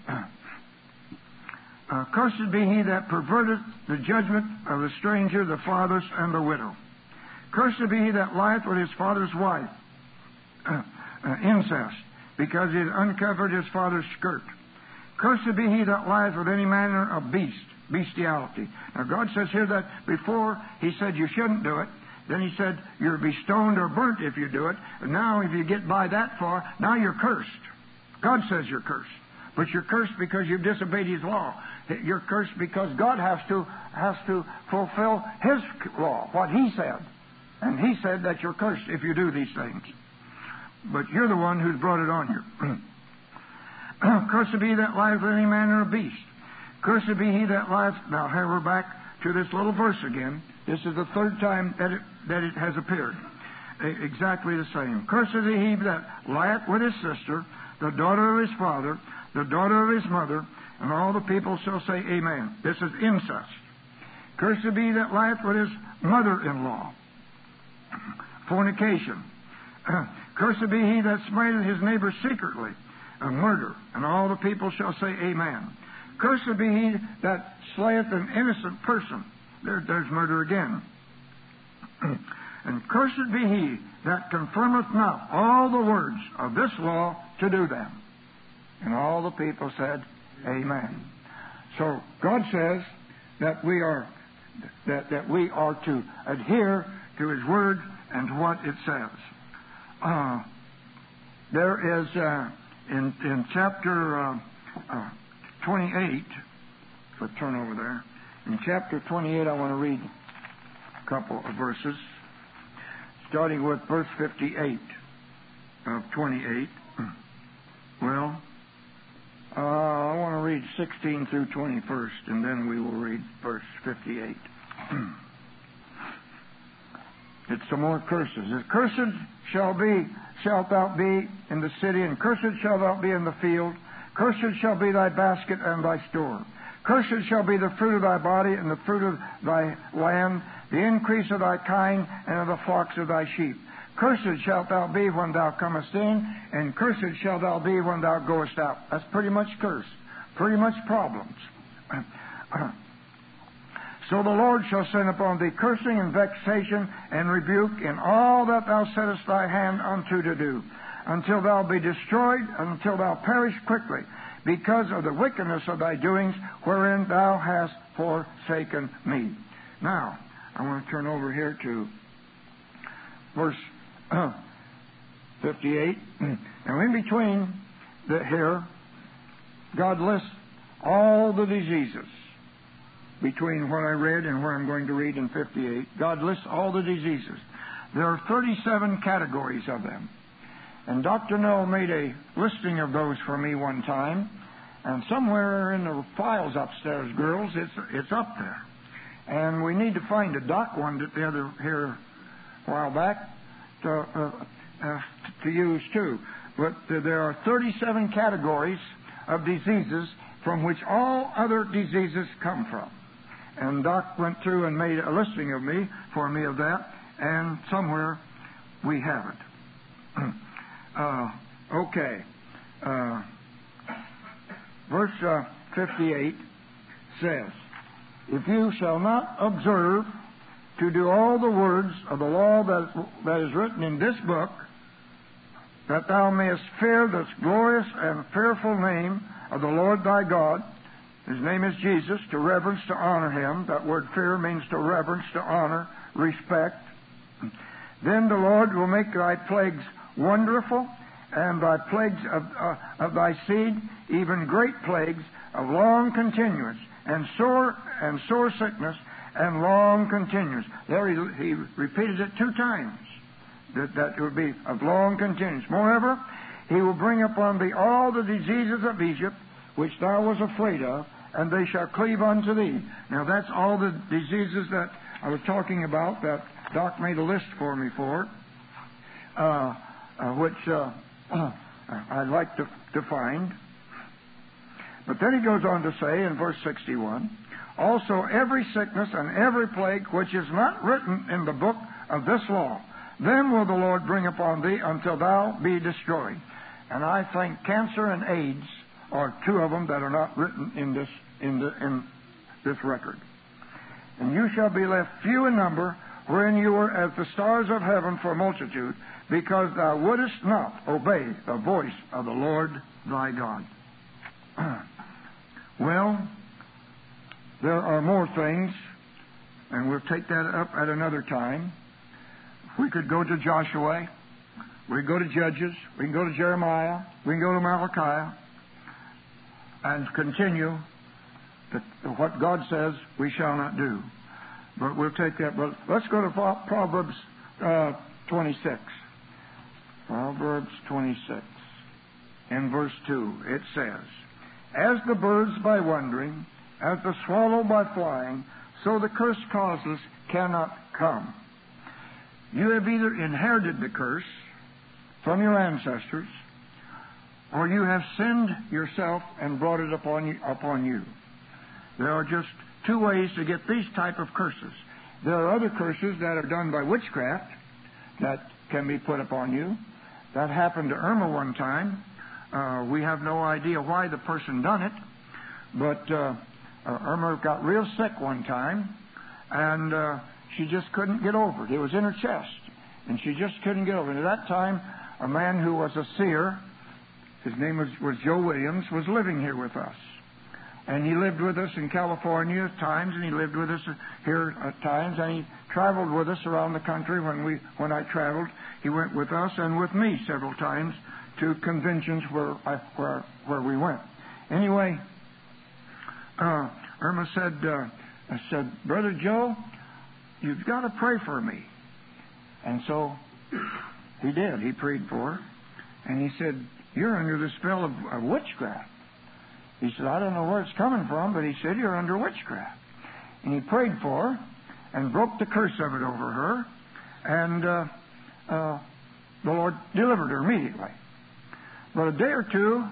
uh, "Cursed be he that perverteth the judgment of the stranger, the fatherless, and the widow. Cursed be he that lieth with his father's wife," uh, uh, incest, "because he has uncovered his father's skirt. Cursed be he that lieth with any manner of beast," bestiality. Now God says here that before He said you shouldn't do it. Then He said you'll be stoned or burnt if you do it. And now if you get by that far, now you're cursed. God says you're cursed. But you're cursed because you've disobeyed His law. You're cursed because God has to has to fulfill His law, what He said. And He said that you're cursed if you do these things. But you're the one who's brought it on you. "Cursed be he that lieth with any manner of beast. Cursed be he that lieth..." Now here we're back to this little verse again. This is the third time that it, that it has appeared. Exactly the same. "Cursed is he that lieth with his sister, the daughter of his father, the daughter of his mother," and all the people shall say Amen. This is incest. "Cursed be he that lieth with his mother-in-law." Fornication. "Cursed be he that smiteth his neighbor secretly." a murder. And all the people shall say, Amen. Cursed be he that slayeth an innocent person. There, there's murder again. And cursed be he that confirmeth not all the words of this law to do them. And all the people said, Amen. So God says that we are that, that we are to adhere to His Word and to what it says. Uh, there is uh, in in chapter uh, uh, twenty-eight. Let's turn over there. In chapter twenty-eight, I want to read a couple of verses, starting with verse fifty-eight of twenty-eight. Well, uh, I want to read sixteen through twenty first, and then we will read verse fifty-eight. It's some more curses. Cursed shall be, shalt thou be in the city, and cursed shalt thou be in the field. Cursed shall be thy basket and thy store. Cursed shall be the fruit of thy body, and the fruit of thy land, the increase of thy kind, and of the flocks of thy sheep. Cursed shalt thou be when thou comest in, and cursed shalt thou be when thou goest out. That's pretty much curse. Pretty much problems. So the Lord shall send upon thee cursing and vexation and rebuke in all that thou settest thy hand unto to do, until thou be destroyed, until thou perish quickly, because of the wickedness of thy doings, wherein thou hast forsaken me. Now, I want to turn over here to verse uh, fifty-eight. Now, in between the, here, God lists all the diseases. Between what I read and what I'm going to read in fifty-eight, God lists all the diseases. There are thirty-seven categories of them. And Doctor Null made a listing of those for me one time, and somewhere in the files upstairs, girls, it's it's up there. And we need to find a Doc one that the other here a while back to, uh, uh, to use too. But uh, there are thirty-seven categories of diseases from which all other diseases come from. And Doc went through and made a listing of me for me of that, and somewhere we have it. uh, okay. Uh, verse uh, fifty-eight says, If you shall not observe to do all the words of the law that, that is written in this book, that thou mayest fear this glorious and fearful name of the Lord thy God. His name is Jesus, to reverence, to honor Him. That word fear means to reverence, to honor, respect. Then the Lord will make thy plagues wonderful, and thy plagues of, uh, of thy seed, even great plagues of long continuance, and sore and sore sickness, and long continuance. There he, he repeated it two times, that, that it would be of long continuance. Moreover, He will bring upon thee all the diseases of Egypt, which thou wast afraid of, and they shall cleave unto thee. Now that's all the diseases that I was talking about, that Doc made a list for me for, uh, uh, which uh, uh, I'd like to, to find. But then he goes on to say in verse sixty-one, Also every sickness and every plague which is not written in the book of this law, them will the Lord bring upon thee until thou be destroyed. And I think cancer and AIDS are two of them that are not written in this in the in this record. And you shall be left few in number, wherein you were as the stars of heaven for multitude, because thou wouldest not obey the voice of the Lord thy God. Well, there are more things, and we'll take that up at another time. We could go to Joshua, we can go to Judges, we can go to Jeremiah, we can go to Malachi, and continue to, to what God says we shall not do. But we'll take that. But let's go to Proverbs uh, twenty-six. Proverbs twenty-six. In verse two, it says, As the birds by wandering, as the swallow by flying, so the curse causeless cannot come. You have either inherited the curse from your ancestors, or you have sinned yourself and brought it upon you, upon you. There are just two ways to get these type of curses. There are other curses that are done by witchcraft that can be put upon you. That happened to Irma one time. Uh, we have no idea why the person done it, but uh, uh, Irma got real sick one time, and uh, she just couldn't get over it. It was in her chest, and she just couldn't get over it. At that time, a man who was a seer, his name was, was Joe Williams, was living here with us. And he lived with us in California at times, and he lived with us here at times, and he traveled with us around the country when we when I traveled. He went with us and with me several times to conventions where I, where where we went. Anyway, uh, Irma said, uh, I said, Brother Joe, you've got to pray for me. And so he did. He prayed for her, and he said, you're under the spell of, of witchcraft. He said, I don't know where it's coming from, but he said, you're under witchcraft. And he prayed for her and broke the curse of it over her, and uh, uh, the Lord delivered her immediately. But a day or two,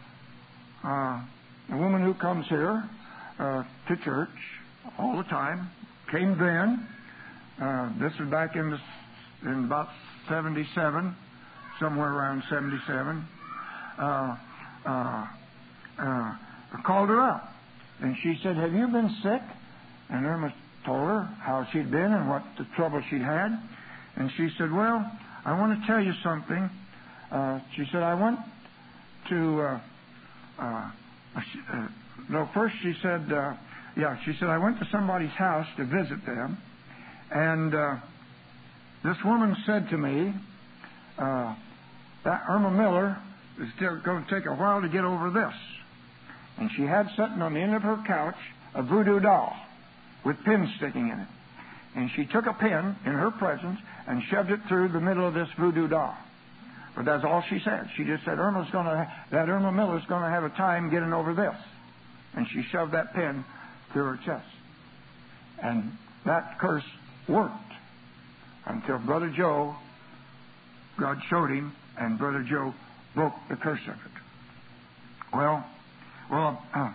uh, a woman who comes here uh, to church all the time came then. Uh, this was back in, the, in about seventy-seven, somewhere around seventy-seven. Uh, uh, Uh, I called her up, and she said, have you been sick? And Irma told her how she'd been and what the trouble she'd had. And she said, well, I want to tell you something. Uh, she said, I went to, uh, uh, uh, no, first she said, uh, yeah, she said, I went to somebody's house to visit them, and uh, this woman said to me, uh, that Irma Miller is still going to take a while to get over this. And she had sitting on the end of her couch a voodoo doll with pins sticking in it. And she took a pin in her presence and shoved it through the middle of this voodoo doll. But that's all she said. She just said, Irma's going to, that Irma Miller's going to have a time getting over this. And she shoved that pin through her chest. And that curse worked until Brother Joe, God showed him, and Brother Joe broke the curse of it. Well, well, uh,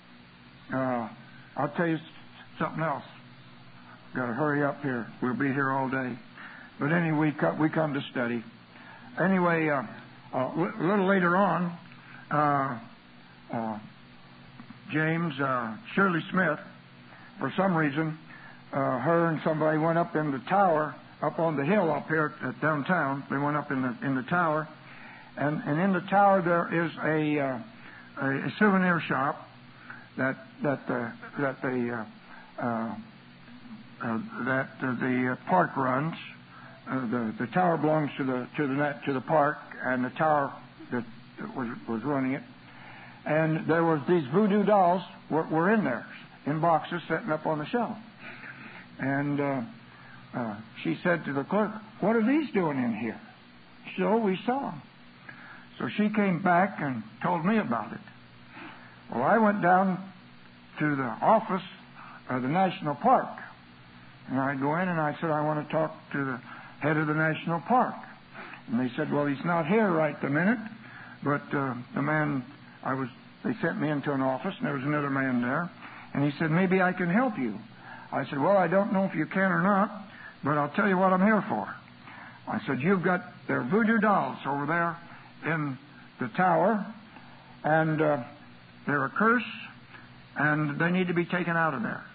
uh, I'll tell you something else. Got to hurry up here. We'll be here all day. But anyway, we come, we come to study. Anyway, uh, uh, a little later on, uh, uh, James uh, Shirley Smith, for some reason, uh, her and somebody went up in the tower, up on the hill up here at downtown. They went up in the in the tower. And, and in the tower there is a, uh, a, a souvenir shop that that uh, that the uh, uh, uh, that uh, the park runs. Uh, the the tower belongs to the to the to the park, and the tower that, that was was running it. And there was these voodoo dolls were, were in there in boxes sitting up on the shelf. And uh, uh, she said to the clerk, "What are these doing in here?" She said, "Oh, we saw them." So she came back and told me about it. Well, I went down to the office of the National Park. And I go in and I said, I want to talk to the head of the National Park. And they said, well, he's not here right the minute. But uh, the man, I was, they sent me into an office, and there was another man there. And he said, maybe I can help you. I said, well, I don't know if you can or not, but I'll tell you what I'm here for. I said, you've got their voodoo dolls over there in the tower, and uh, they're a curse, and they need to be taken out of there.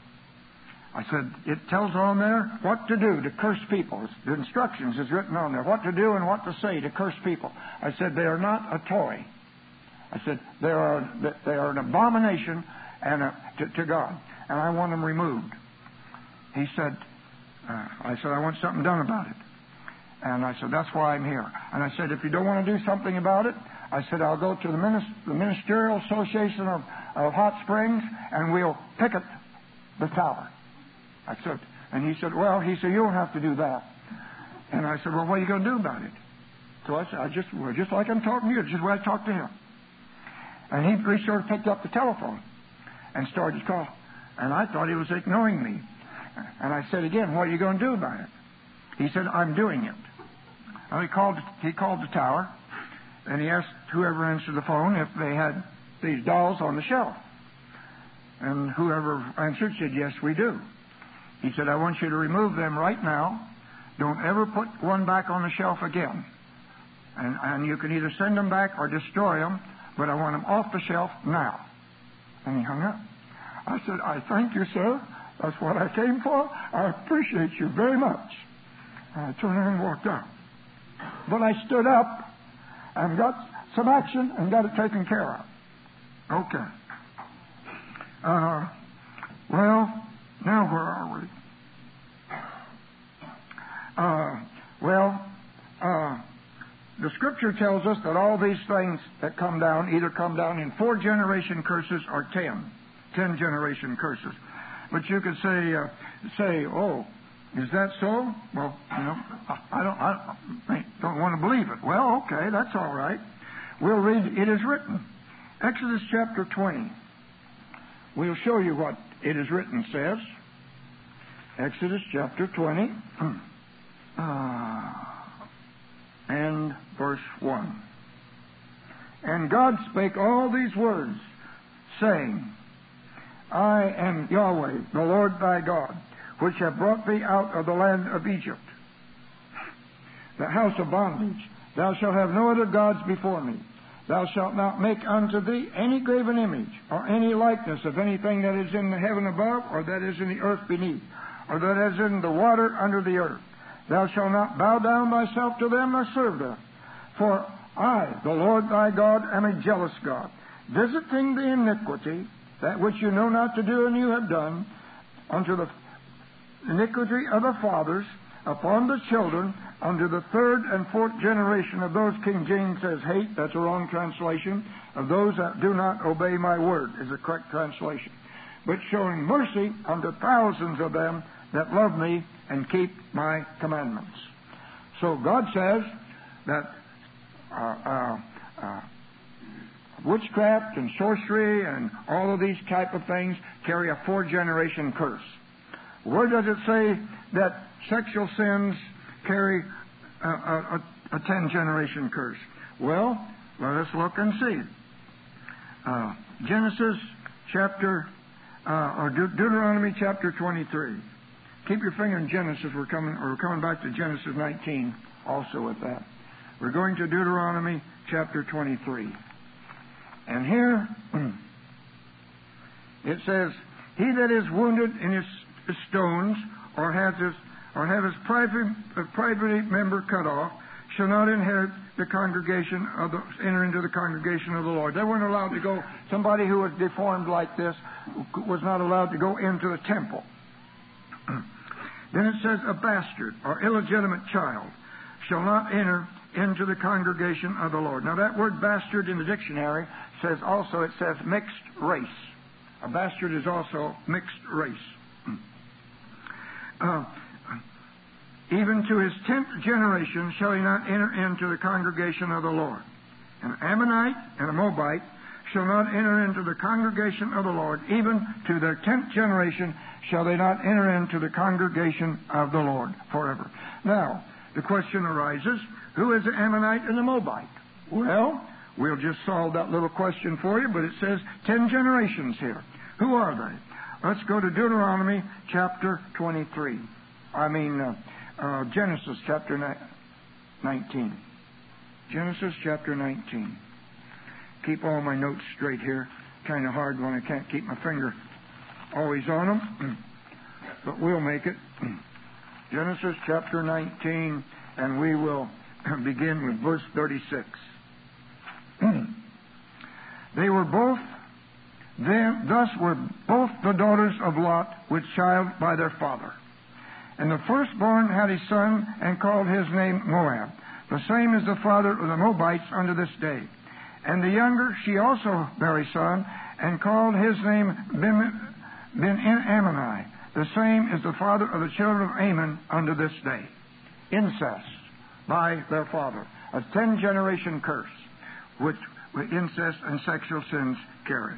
I said, it tells on there what to do to curse people. The instructions is written on there, what to do and what to say to curse people. I said, they are not a toy. I said, they are they are an abomination and a, to, to God, and I want them removed. He said, uh, I said, I want something done about it. And I said, that's why I'm here. And I said, if you don't want to do something about it, I said, I'll go to the, Minis- the Ministerial Association of, of Hot Springs, and we'll picket the tower. I said, and he said, well, he said, you don't have to do that. And I said, well, what are you going to do about it? So I said, I just, well, just like I'm talking to you, just the way I talked to him. And he, he sort of picked up the telephone and started to call. And I thought he was ignoring me. And I said again, what are you going to do about it? He said, I'm doing it. Well, he called, he called the tower, and he asked whoever answered the phone if they had these dolls on the shelf. And whoever answered said, yes, we do. He said, I want you to remove them right now. Don't ever put one back on the shelf again. And, and you can either send them back or destroy them, but I want them off the shelf now. And he hung up. I said, I thank you, sir. That's what I came for. I appreciate you very much. And I turned around and walked out. But I stood up and got some action and got it taken care of. Okay. Uh, well, now where are we? Uh, well, uh, the Scripture tells us that all these things that come down either come down in four generation curses or ten. Ten generation curses. But you could say, uh, say, oh, is that so? Well, you know, I don't, I don't want to believe it. Well, okay, that's all right. We'll read, it is written. Exodus chapter twenty. We'll show you what it is written says. Exodus chapter twenty. uh, and verse one. And God spake all these words, saying, I am Yahweh, the Lord thy God, which have brought thee out of the land of Egypt, the house of bondage. Thou shalt have no other gods before me. Thou shalt not make unto thee any graven image, or any likeness of anything that is in the heaven above, or that is in the earth beneath, or that is in the water under the earth. Thou shalt not bow down thyself to them, nor serve them. For I, the Lord thy God, am a jealous God, visiting the iniquity, that which you know not to do and you have done, unto the iniquity of the fathers, upon the children, unto the third and fourth generation of those. King James says hate, that's a wrong translation, of those that do not obey my word, is the correct translation. But showing mercy unto thousands of them that love me and keep my commandments. So God says that uh, uh, uh, witchcraft and sorcery and all of these type of things carry a four-generation curse. Where does it say that sexual sins carry a, a, a ten-generation curse? Well, let us look and see. Uh, Genesis chapter, uh, or De- Deuteronomy chapter twenty-three. Keep your finger in Genesis. We're coming, or we're coming back to Genesis nineteen also with that. We're going to Deuteronomy chapter twenty-three. And here it says, he that is wounded in his stones, or has his, or have his private, uh, private member cut off, shall not inherit the congregation of the, enter into the congregation of the Lord. They weren't allowed to go. Somebody who was deformed like this was not allowed to go into the temple. Then it says, a bastard or illegitimate child shall not enter into the congregation of the Lord. Now that word bastard in the dictionary says also, it says mixed race. A bastard is also mixed race. Uh, even to his tenth generation shall he not enter into the congregation of the Lord. An Ammonite and a Moabite shall not enter into the congregation of the Lord. Even to their tenth generation shall they not enter into the congregation of the Lord forever. Now, the question arises, who is the Ammonite and the Moabite? Well, we'll just solve that little question for you, but it says ten generations here. Who are they? Let's go to Deuteronomy chapter twenty-three. I mean, uh, uh, Genesis chapter nineteen. Genesis chapter nineteen. Keep all my notes straight here. Kind of hard when I can't keep my finger always on them. But we'll make it. Genesis chapter nineteen, and we will begin with verse thirty-six. They were both Then, thus were both the daughters of Lot with child by their father. And the firstborn had a son, and called his name Moab. The same is the father of the Moabites unto this day. And the younger, she also bare a son, and called his name Ben, ben Ammoni. The same is the father of the children of Ammon unto this day. Incest by their father. A ten-generation curse, which incest and sexual sins carry.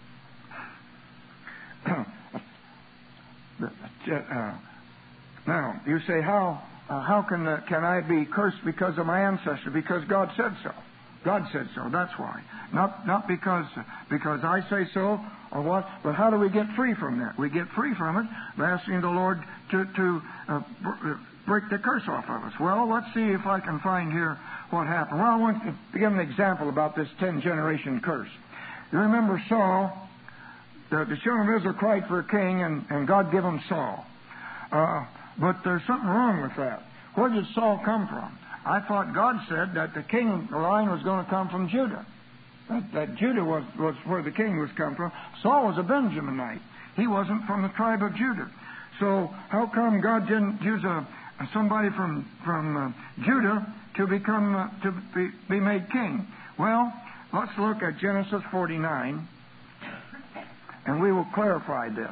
uh, now, you say, how uh, how can uh, can I be cursed because of my ancestor? Because God said so. God said so. That's why. Not not because because I say so or what. But how do we get free from that? We get free from it by asking the Lord to to uh, break the curse off of us. Well, let's see if I can find here what happened. Well, I want to give an example about this ten-generation curse. You remember Saul? The, the children of Israel cried for a king, and, and God gave them Saul. Uh, but there's something wrong with that. Where did Saul come from? I thought God said that the king line was going to come from Judah. That, that Judah was, was where the king was come from. Saul was a Benjaminite. He wasn't from the tribe of Judah. So how come God didn't use a, somebody from from uh, Judah to become uh, to be, be made king? Well, let's look at Genesis forty-nine, and we will clarify this.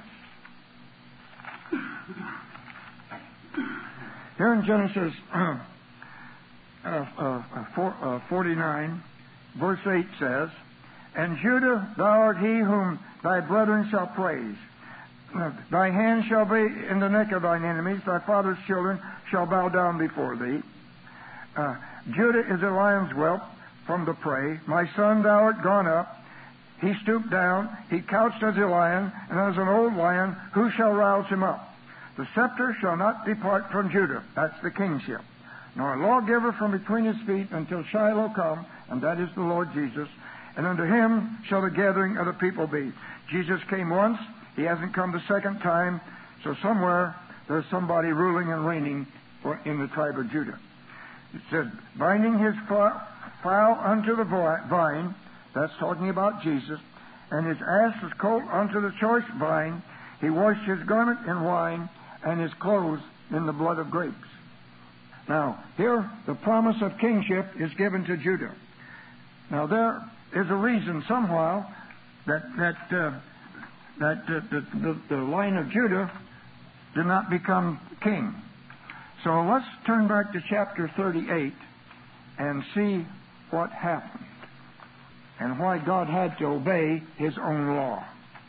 Here in Genesis uh, uh, uh, four, uh, forty-nine, verse eight says, "And Judah, thou art he whom thy brethren shall praise. Thy hand shall be in the neck of thine enemies. Thy father's children shall bow down before thee. Uh, Judah is a lion's whelp from the prey. My son, thou art gone up. He stooped down. He couched as a lion, and as an old lion, who shall rouse him up? The scepter shall not depart from Judah." That's the kingship. "Nor a lawgiver from between his feet until Shiloh come," and that is the Lord Jesus. "And unto him shall the gathering of the people be." Jesus came once. He hasn't come the second time. So somewhere there's somebody ruling and reigning for, in the tribe of Judah. It said, "Binding his foal unto the vine," that's talking about Jesus, "and his ass's colt unto the choice vine. He washed his garment in wine, and his clothes in the blood of grapes." Now, here the promise of kingship is given to Judah. Now, there is a reason somehow that that uh, that uh, the, the, the line of Judah did not become king. So let's turn back to chapter thirty-eight and see what happened and why God had to obey His own law.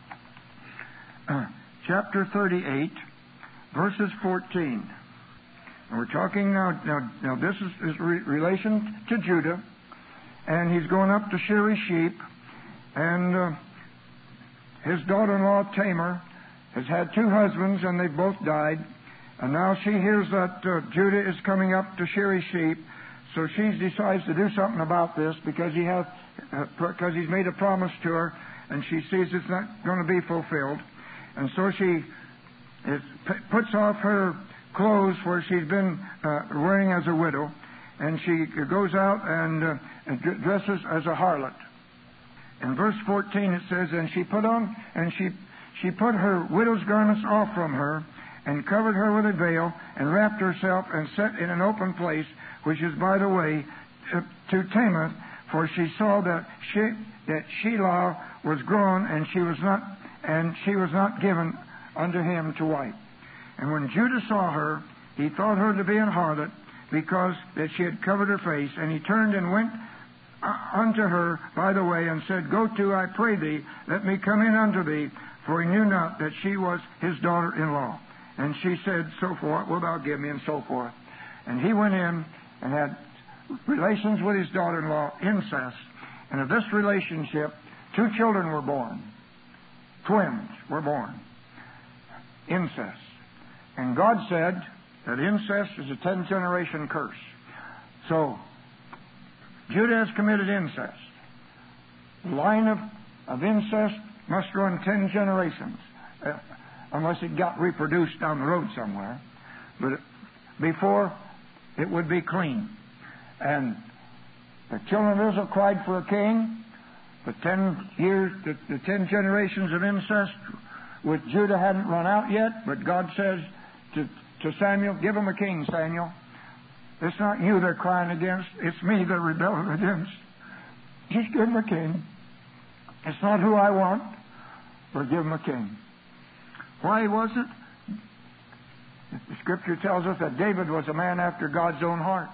Uh, chapter thirty-eight, verses fourteen. And we're talking now, now, now this is, is re- relation to Judah, and he's going up to shear his sheep, and uh, his daughter-in-law Tamar has had two husbands, and they've both died, and now she hears that uh, Judah is coming up to shear his sheep, so she decides to do something about this because he has, uh, because he's made a promise to her, and she sees it's not going to be fulfilled, and so she is, p- puts off her clothes where she's been uh, wearing as a widow, and she goes out and uh, dresses as a harlot. In verse fourteen it says, "And she put on, and she she put her widow's garments off from her, and covered her with a veil, and wrapped herself, and sat in an open place, which is by the way to, to Tamar, for she saw that she that Shelah was grown, and she was not and she was not given unto him to wipe. And when Judah saw her, he thought her to be an harlot, because that she had covered her face, and he turned and went unto her by the way, and said, Go to, I pray thee, let me come in unto thee, for he knew not that she was his daughter-in-law. And she said, so forth, wilt thou give me, and so forth. And he went in and had relations with his daughter-in-law, incest. And of this relationship, two children were born. Twins were born. Incest. And God said that incest is a ten-generation curse. So, Judah has committed incest. The line of, of incest must run ten generations, uh, unless it got reproduced down the road somewhere. But before, it would be clean. And the children of Israel cried for a king. The ten years, the, the ten generations of incest with Judah hadn't run out yet, but God says to, to Samuel, give them a king, Samuel. It's not you they're crying against. It's me they're rebelling against. Just give them a king. It's not who I want, but give them a king. Why was it? The Scripture tells us that David was a man after God's own heart.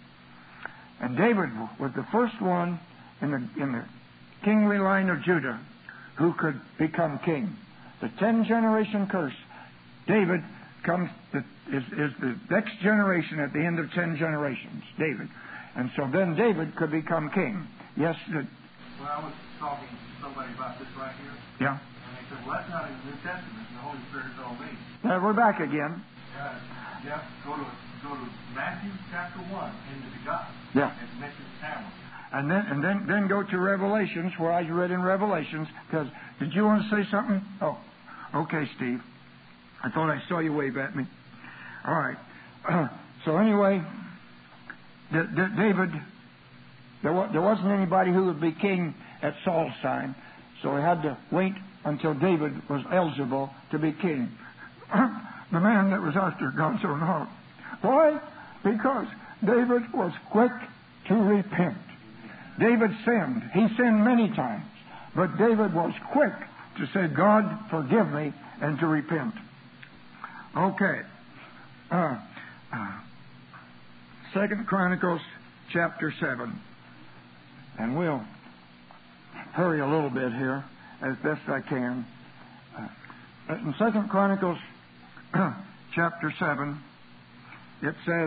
And David was the first one in the, in the kingly line of Judah who could become king. The ten-generation curse. David comes to, is, is the next generation at the end of ten generations. David. And so then David could become king. Yes. The, well, I was talking to somebody about this right here. Yeah. And they said, well, that's not in the New Testament. The Holy Spirit told me. Now, we're back again. Uh, yeah, go to go to Matthew chapter one into the gospel. Yeah. It mentions camels. And then and then then go to Revelations, where I read in Revelations. Because did you want to say something? Oh, okay, Steve. I thought I saw you wave at me. All right. Uh, so anyway, D- D- David, there, wa- there wasn't anybody who would be king at Saul's time, so he had to wait until David was eligible to be king. The man that was after God's own heart. Why? Because David was quick to repent. David sinned. He sinned many times. But David was quick to say, God, forgive me, and to repent. Okay. Uh, uh, Second Chronicles chapter seven. And we'll hurry a little bit here as best I can. Uh, in Second Chronicles chapter seven, it says,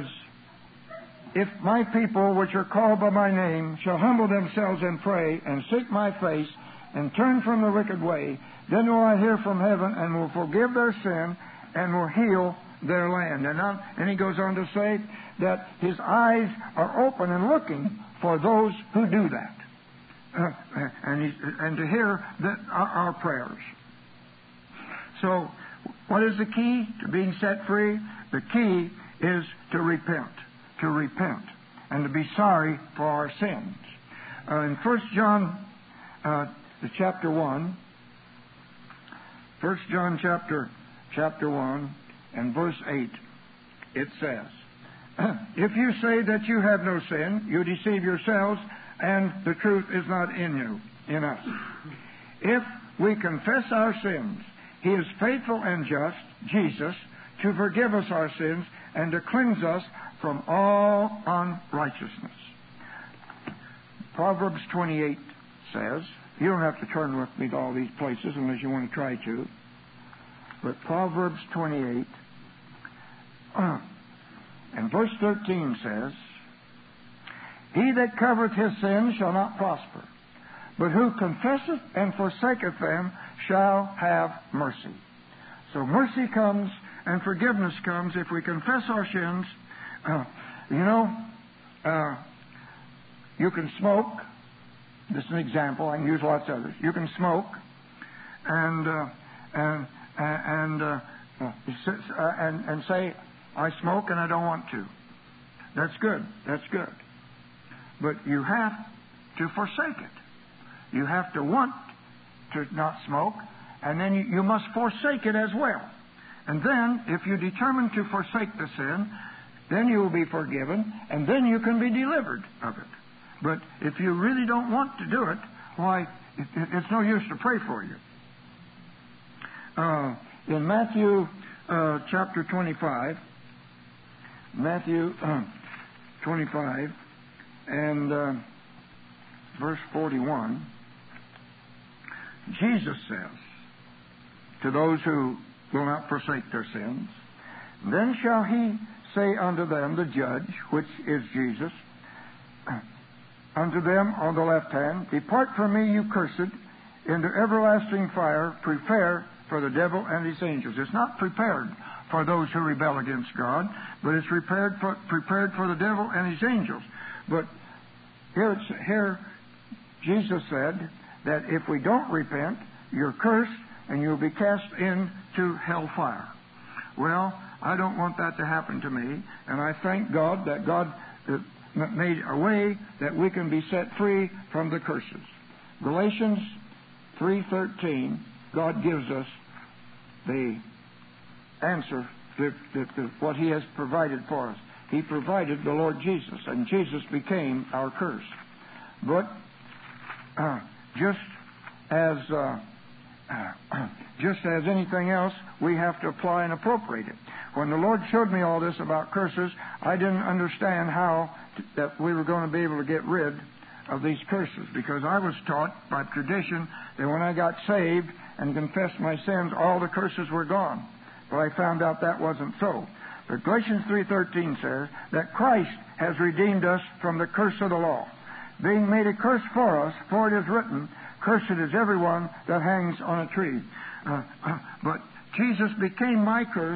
if my people which are called by my name shall humble themselves and pray and seek my face and turn from the wicked way, then will I hear from heaven and will forgive their sin and will heal their land. And, on, and he goes on to say that his eyes are open and looking for those who do that. Uh, and, he, and to hear that our, our prayers. So, what is the key to being set free? The key is to repent. To repent. And to be sorry for our sins. Uh, in First John uh, chapter one, First John chapter, chapter one and verse eight, it says, if you say that you have no sin, you deceive yourselves, and the truth is not in you, in us. If we confess our sins, He is faithful and just, Jesus, to forgive us our sins and to cleanse us from all unrighteousness. Proverbs twenty-eight says, you don't have to turn with me to all these places unless you want to try to, but Proverbs twenty-eight uh, and verse thirteen says, he that covereth his sins shall not prosper, but who confesseth and forsaketh them shall have mercy. So mercy comes and forgiveness comes if we confess our sins. Uh, you know, uh, you can smoke. This is an example. I can use lots of others. You can smoke and uh, and and uh, uh, and and say, I smoke and I don't want to. That's good. That's good. But you have to forsake it. You have to want to not smoke, and then you, you must forsake it as well. And then, if you determine to forsake the sin, then you will be forgiven, and then you can be delivered of it. But if you really don't want to do it, why, it, it, it's no use to pray for you. Uh, in Matthew uh, chapter twenty-five, Matthew uh, twenty-five, and uh, verse forty-one, Jesus says to those who will not forsake their sins, then shall he say unto them, the judge, which is Jesus, unto them on the left hand, depart from me, you cursed, into everlasting fire, prepare for the devil and his angels. It's not prepared for those who rebel against God, but it's prepared for, prepared for the devil and his angels. But here, it's, here Jesus said that if we don't repent, you're cursed and you'll be cast into hellfire. Well, I don't want that to happen to me, and I thank God that God uh, made a way that we can be set free from the curses. Galatians three thirteen, God gives us the answer to, to, to what He has provided for us. He provided the Lord Jesus, and Jesus became our curse. But uh, just as uh, uh, just as anything else, we have to apply and appropriate it. When the Lord showed me all this about curses, I didn't understand how t- that we were going to be able to get rid of these curses, because I was taught by tradition that when I got saved and confessed my sins, all the curses were gone. But I found out that wasn't so. But Galatians three thirteen says that Christ has redeemed us from the curse of the law, being made a curse for us, for it is written, cursed is everyone that hangs on a tree. Uh, uh, but Jesus became my curse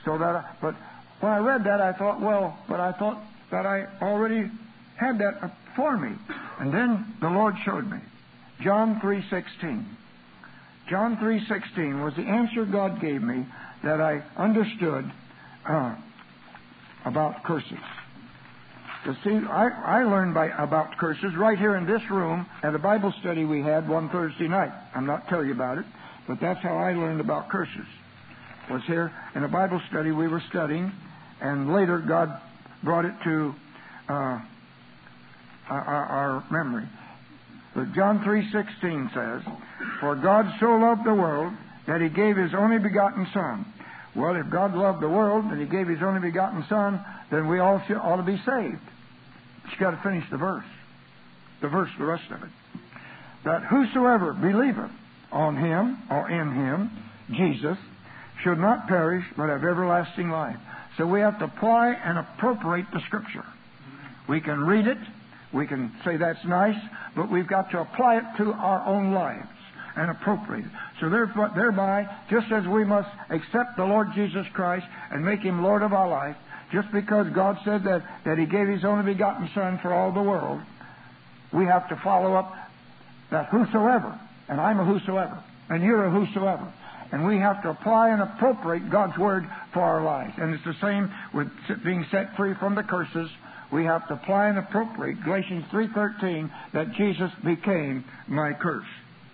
So that, I, but when I read that, I thought, well, but I thought that I already had that for me. And then the Lord showed me. John three sixteen. John three sixteen was the answer God gave me that I understood uh, about curses. You see, I, I learned by, about curses right here in this room at a Bible study we had one Thursday night. I'm not telling you about it, but that's how I learned about curses. Was here in a Bible study we were studying, and later God brought it to uh, our, our memory. But John three sixteen says, "For God so loved the world that He gave His only begotten Son." Well, if God loved the world and He gave His only begotten Son, then we all should, ought to be saved. But you got to finish the verse. The verse, the rest of it. "That whosoever believeth on Him," or in Him, Jesus, "should not perish, but have everlasting life." So we have to apply and appropriate the Scripture. We can read it. We can say that's nice, but we've got to apply it to our own lives and appropriate it. So thereby, just as we must accept the Lord Jesus Christ and make Him Lord of our life, just because God said that, that He gave His only begotten Son for all the world, we have to follow up that whosoever, and I'm a whosoever, and you're a whosoever. And we have to apply and appropriate God's Word for our lives. And it's the same with being set free from the curses. We have to apply and appropriate Galatians three thirteen, that Jesus became my curse.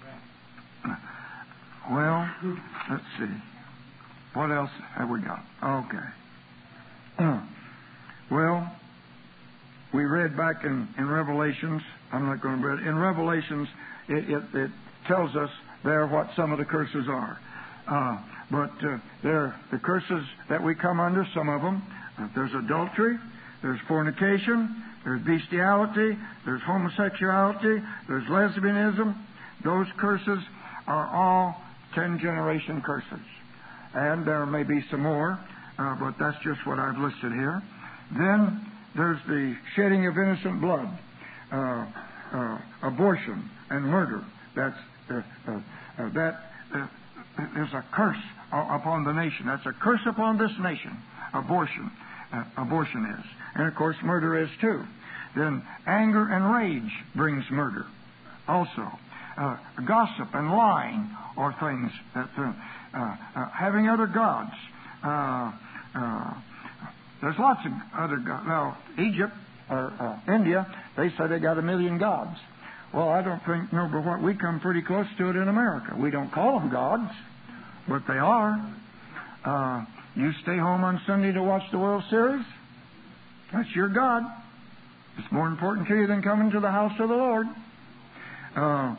Well, let's see. What else have we got? Okay. Well, we read back in, in Revelations. I'm not going to read it. In Revelations, it, it, it tells us there what some of the curses are. Uh, but uh, there, the curses that we come under, some of them, uh, there's adultery, there's fornication, there's bestiality, there's homosexuality, there's lesbianism. Those curses are all ten-generation curses. And there may be some more, uh, but that's just what I've listed here. Then there's the shedding of innocent blood, uh, uh, abortion, and murder. That's uh, uh, uh, that. Uh, there's a curse upon the nation. That's a curse upon this nation. Abortion, uh, abortion is, and of course murder is too. Then anger and rage brings murder. Also, uh, gossip and lying are things that uh, uh, uh, having other gods. Uh, uh, there's lots of other gods. Now, Egypt or uh, India, they say they got a million gods. Well, I don't think, no, but what we come pretty close to it in America. We don't call them gods, but they are. Uh, you stay home on Sunday to watch the World Series? That's your God. It's more important to you than coming to the house of the Lord. Uh,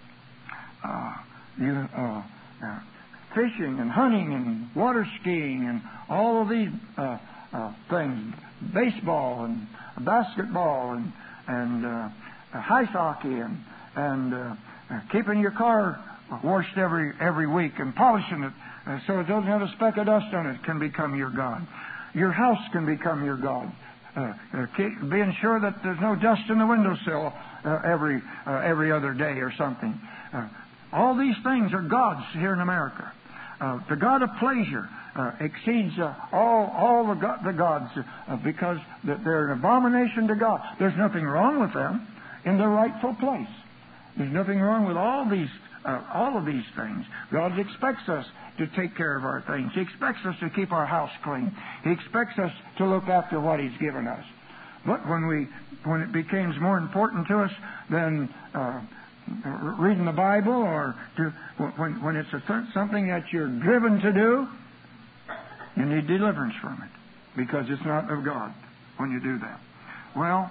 uh, you, uh, uh, fishing and hunting and water skiing and all of these uh, uh, things, baseball and basketball and and uh, ice hockey and and uh, uh, keeping your car washed every every week and polishing it uh, so it doesn't have a speck of dust on it can become your God. Your house can become your God. Uh, uh, keep, being sure that there's no dust in the windowsill uh, every uh, every other day or something. Uh, all these things are gods here in America. Uh, the God of pleasure uh, exceeds uh, all all the, go- the gods uh, because they're an abomination to God. There's nothing wrong with them in their rightful place. There's nothing wrong with all these uh, all of these things. God expects us to take care of our things. He expects us to keep our house clean. He expects us to look after what He's given us. But when we when it becomes more important to us than uh, reading the Bible, or to, when when it's a th- something that you're driven to do, you need deliverance from it because it's not of God when you do that. Well,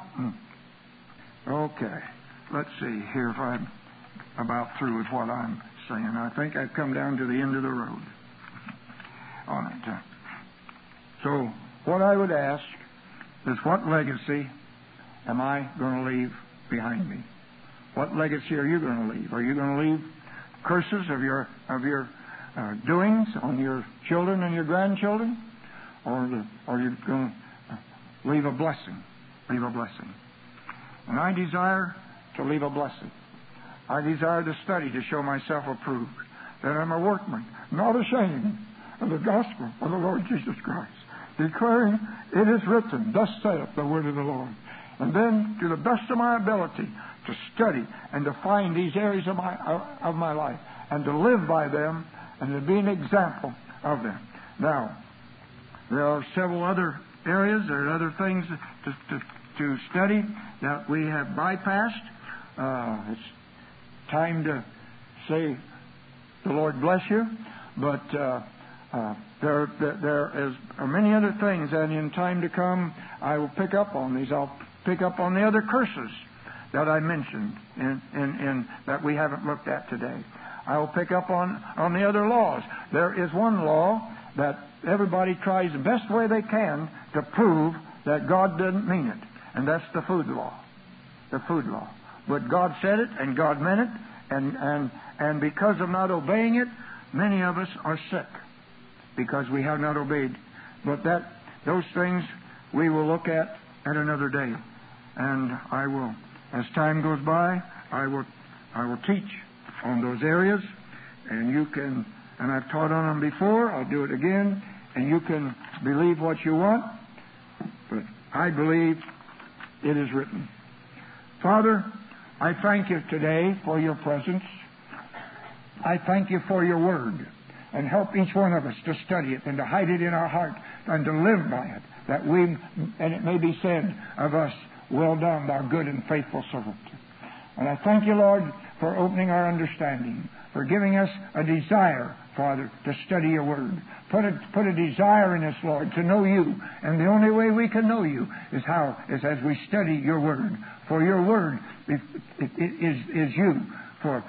okay. Let's see here if I'm about through with what I'm saying. I think I've come down to the end of the road on it. So what I would ask is, what legacy am I going to leave behind me? What legacy are you going to leave? Are you going to leave curses of your of your uh, doings on your children and your grandchildren, or the, or are you going to leave a blessing? Leave a blessing. And I desire to leave a blessing. I desire to study to show myself approved, that I'm a workman, not ashamed, of the gospel of the Lord Jesus Christ, declaring, it is written, thus saith the word of the Lord. And then, to the best of my ability, to study and to find these areas of my of my life and to live by them and to be an example of them. Now, there are several other areas, there are other things to, to, to study that we have bypassed. Uh, it's time to say, the Lord bless you, but uh, uh, there, there, there is, are many other things, and in time to come, I will pick up on these. I'll pick up on the other curses that I mentioned in, in, in that we haven't looked at today. I will pick up on, on the other laws. There is one law that everybody tries the best way they can to prove that God didn't mean it, and that's the food law. The food law. But God said it, and God meant it, and, and, and because of not obeying it, many of us are sick because we have not obeyed. But that those things we will look at at another day. And I will, as time goes by, I will I will teach on those areas, and you can, and I've taught on them before, I'll do it again, and you can believe what you want, but I believe it is written. Father, I thank you today for your presence. I thank you for your word, and help each one of us to study it and to hide it in our heart and to live by it, that we, and it may be said of us, well done, thou good and faithful servant. And I thank you, Lord, for opening our understanding, for giving us a desire, Father, to study your word. Put a, put a desire in us, Lord, to know you. And the only way we can know you is how? Is as we study your word. For your word is, is, is you. For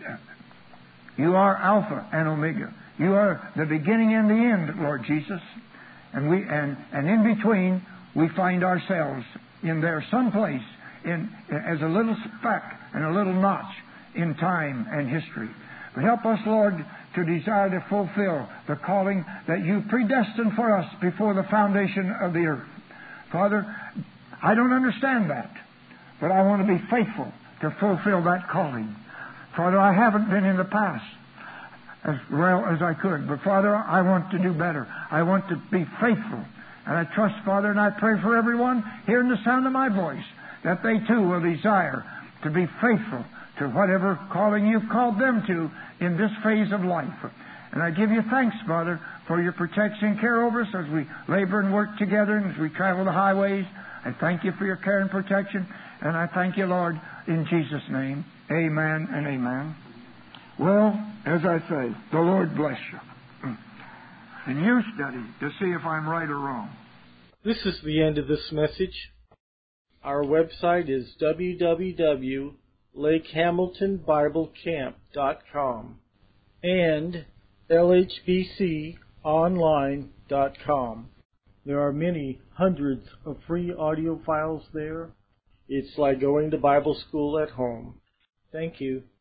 you are Alpha and Omega. You are the beginning and the end, Lord Jesus. And we and, and in between we find ourselves in there someplace in as a little speck and a little notch in time and history. But help us, Lord, to desire to fulfill the calling that you predestined for us before the foundation of the earth. Father, I don't understand that, but I want to be faithful to fulfill that calling. Father, I haven't been in the past as well as I could, but Father, I want to do better. I want to be faithful. And I trust, Father, and I pray for everyone hearing the sound of my voice, that they too will desire to be faithful to whatever calling you've called them to in this phase of life. And I give you thanks, Father, for your protection and care over us as we labor and work together and as we travel the highways. I thank you for your care and protection. And I thank you, Lord, in Jesus' name. Amen and amen. Well, as I say, the Lord bless you. And you study to see if I'm right or wrong. This is the end of this message. Our website is w w w dot lake hamilton bible camp dot com and l h b c online dot com. There are many hundreds of free audio files there. It's like going to Bible school at home. Thank you.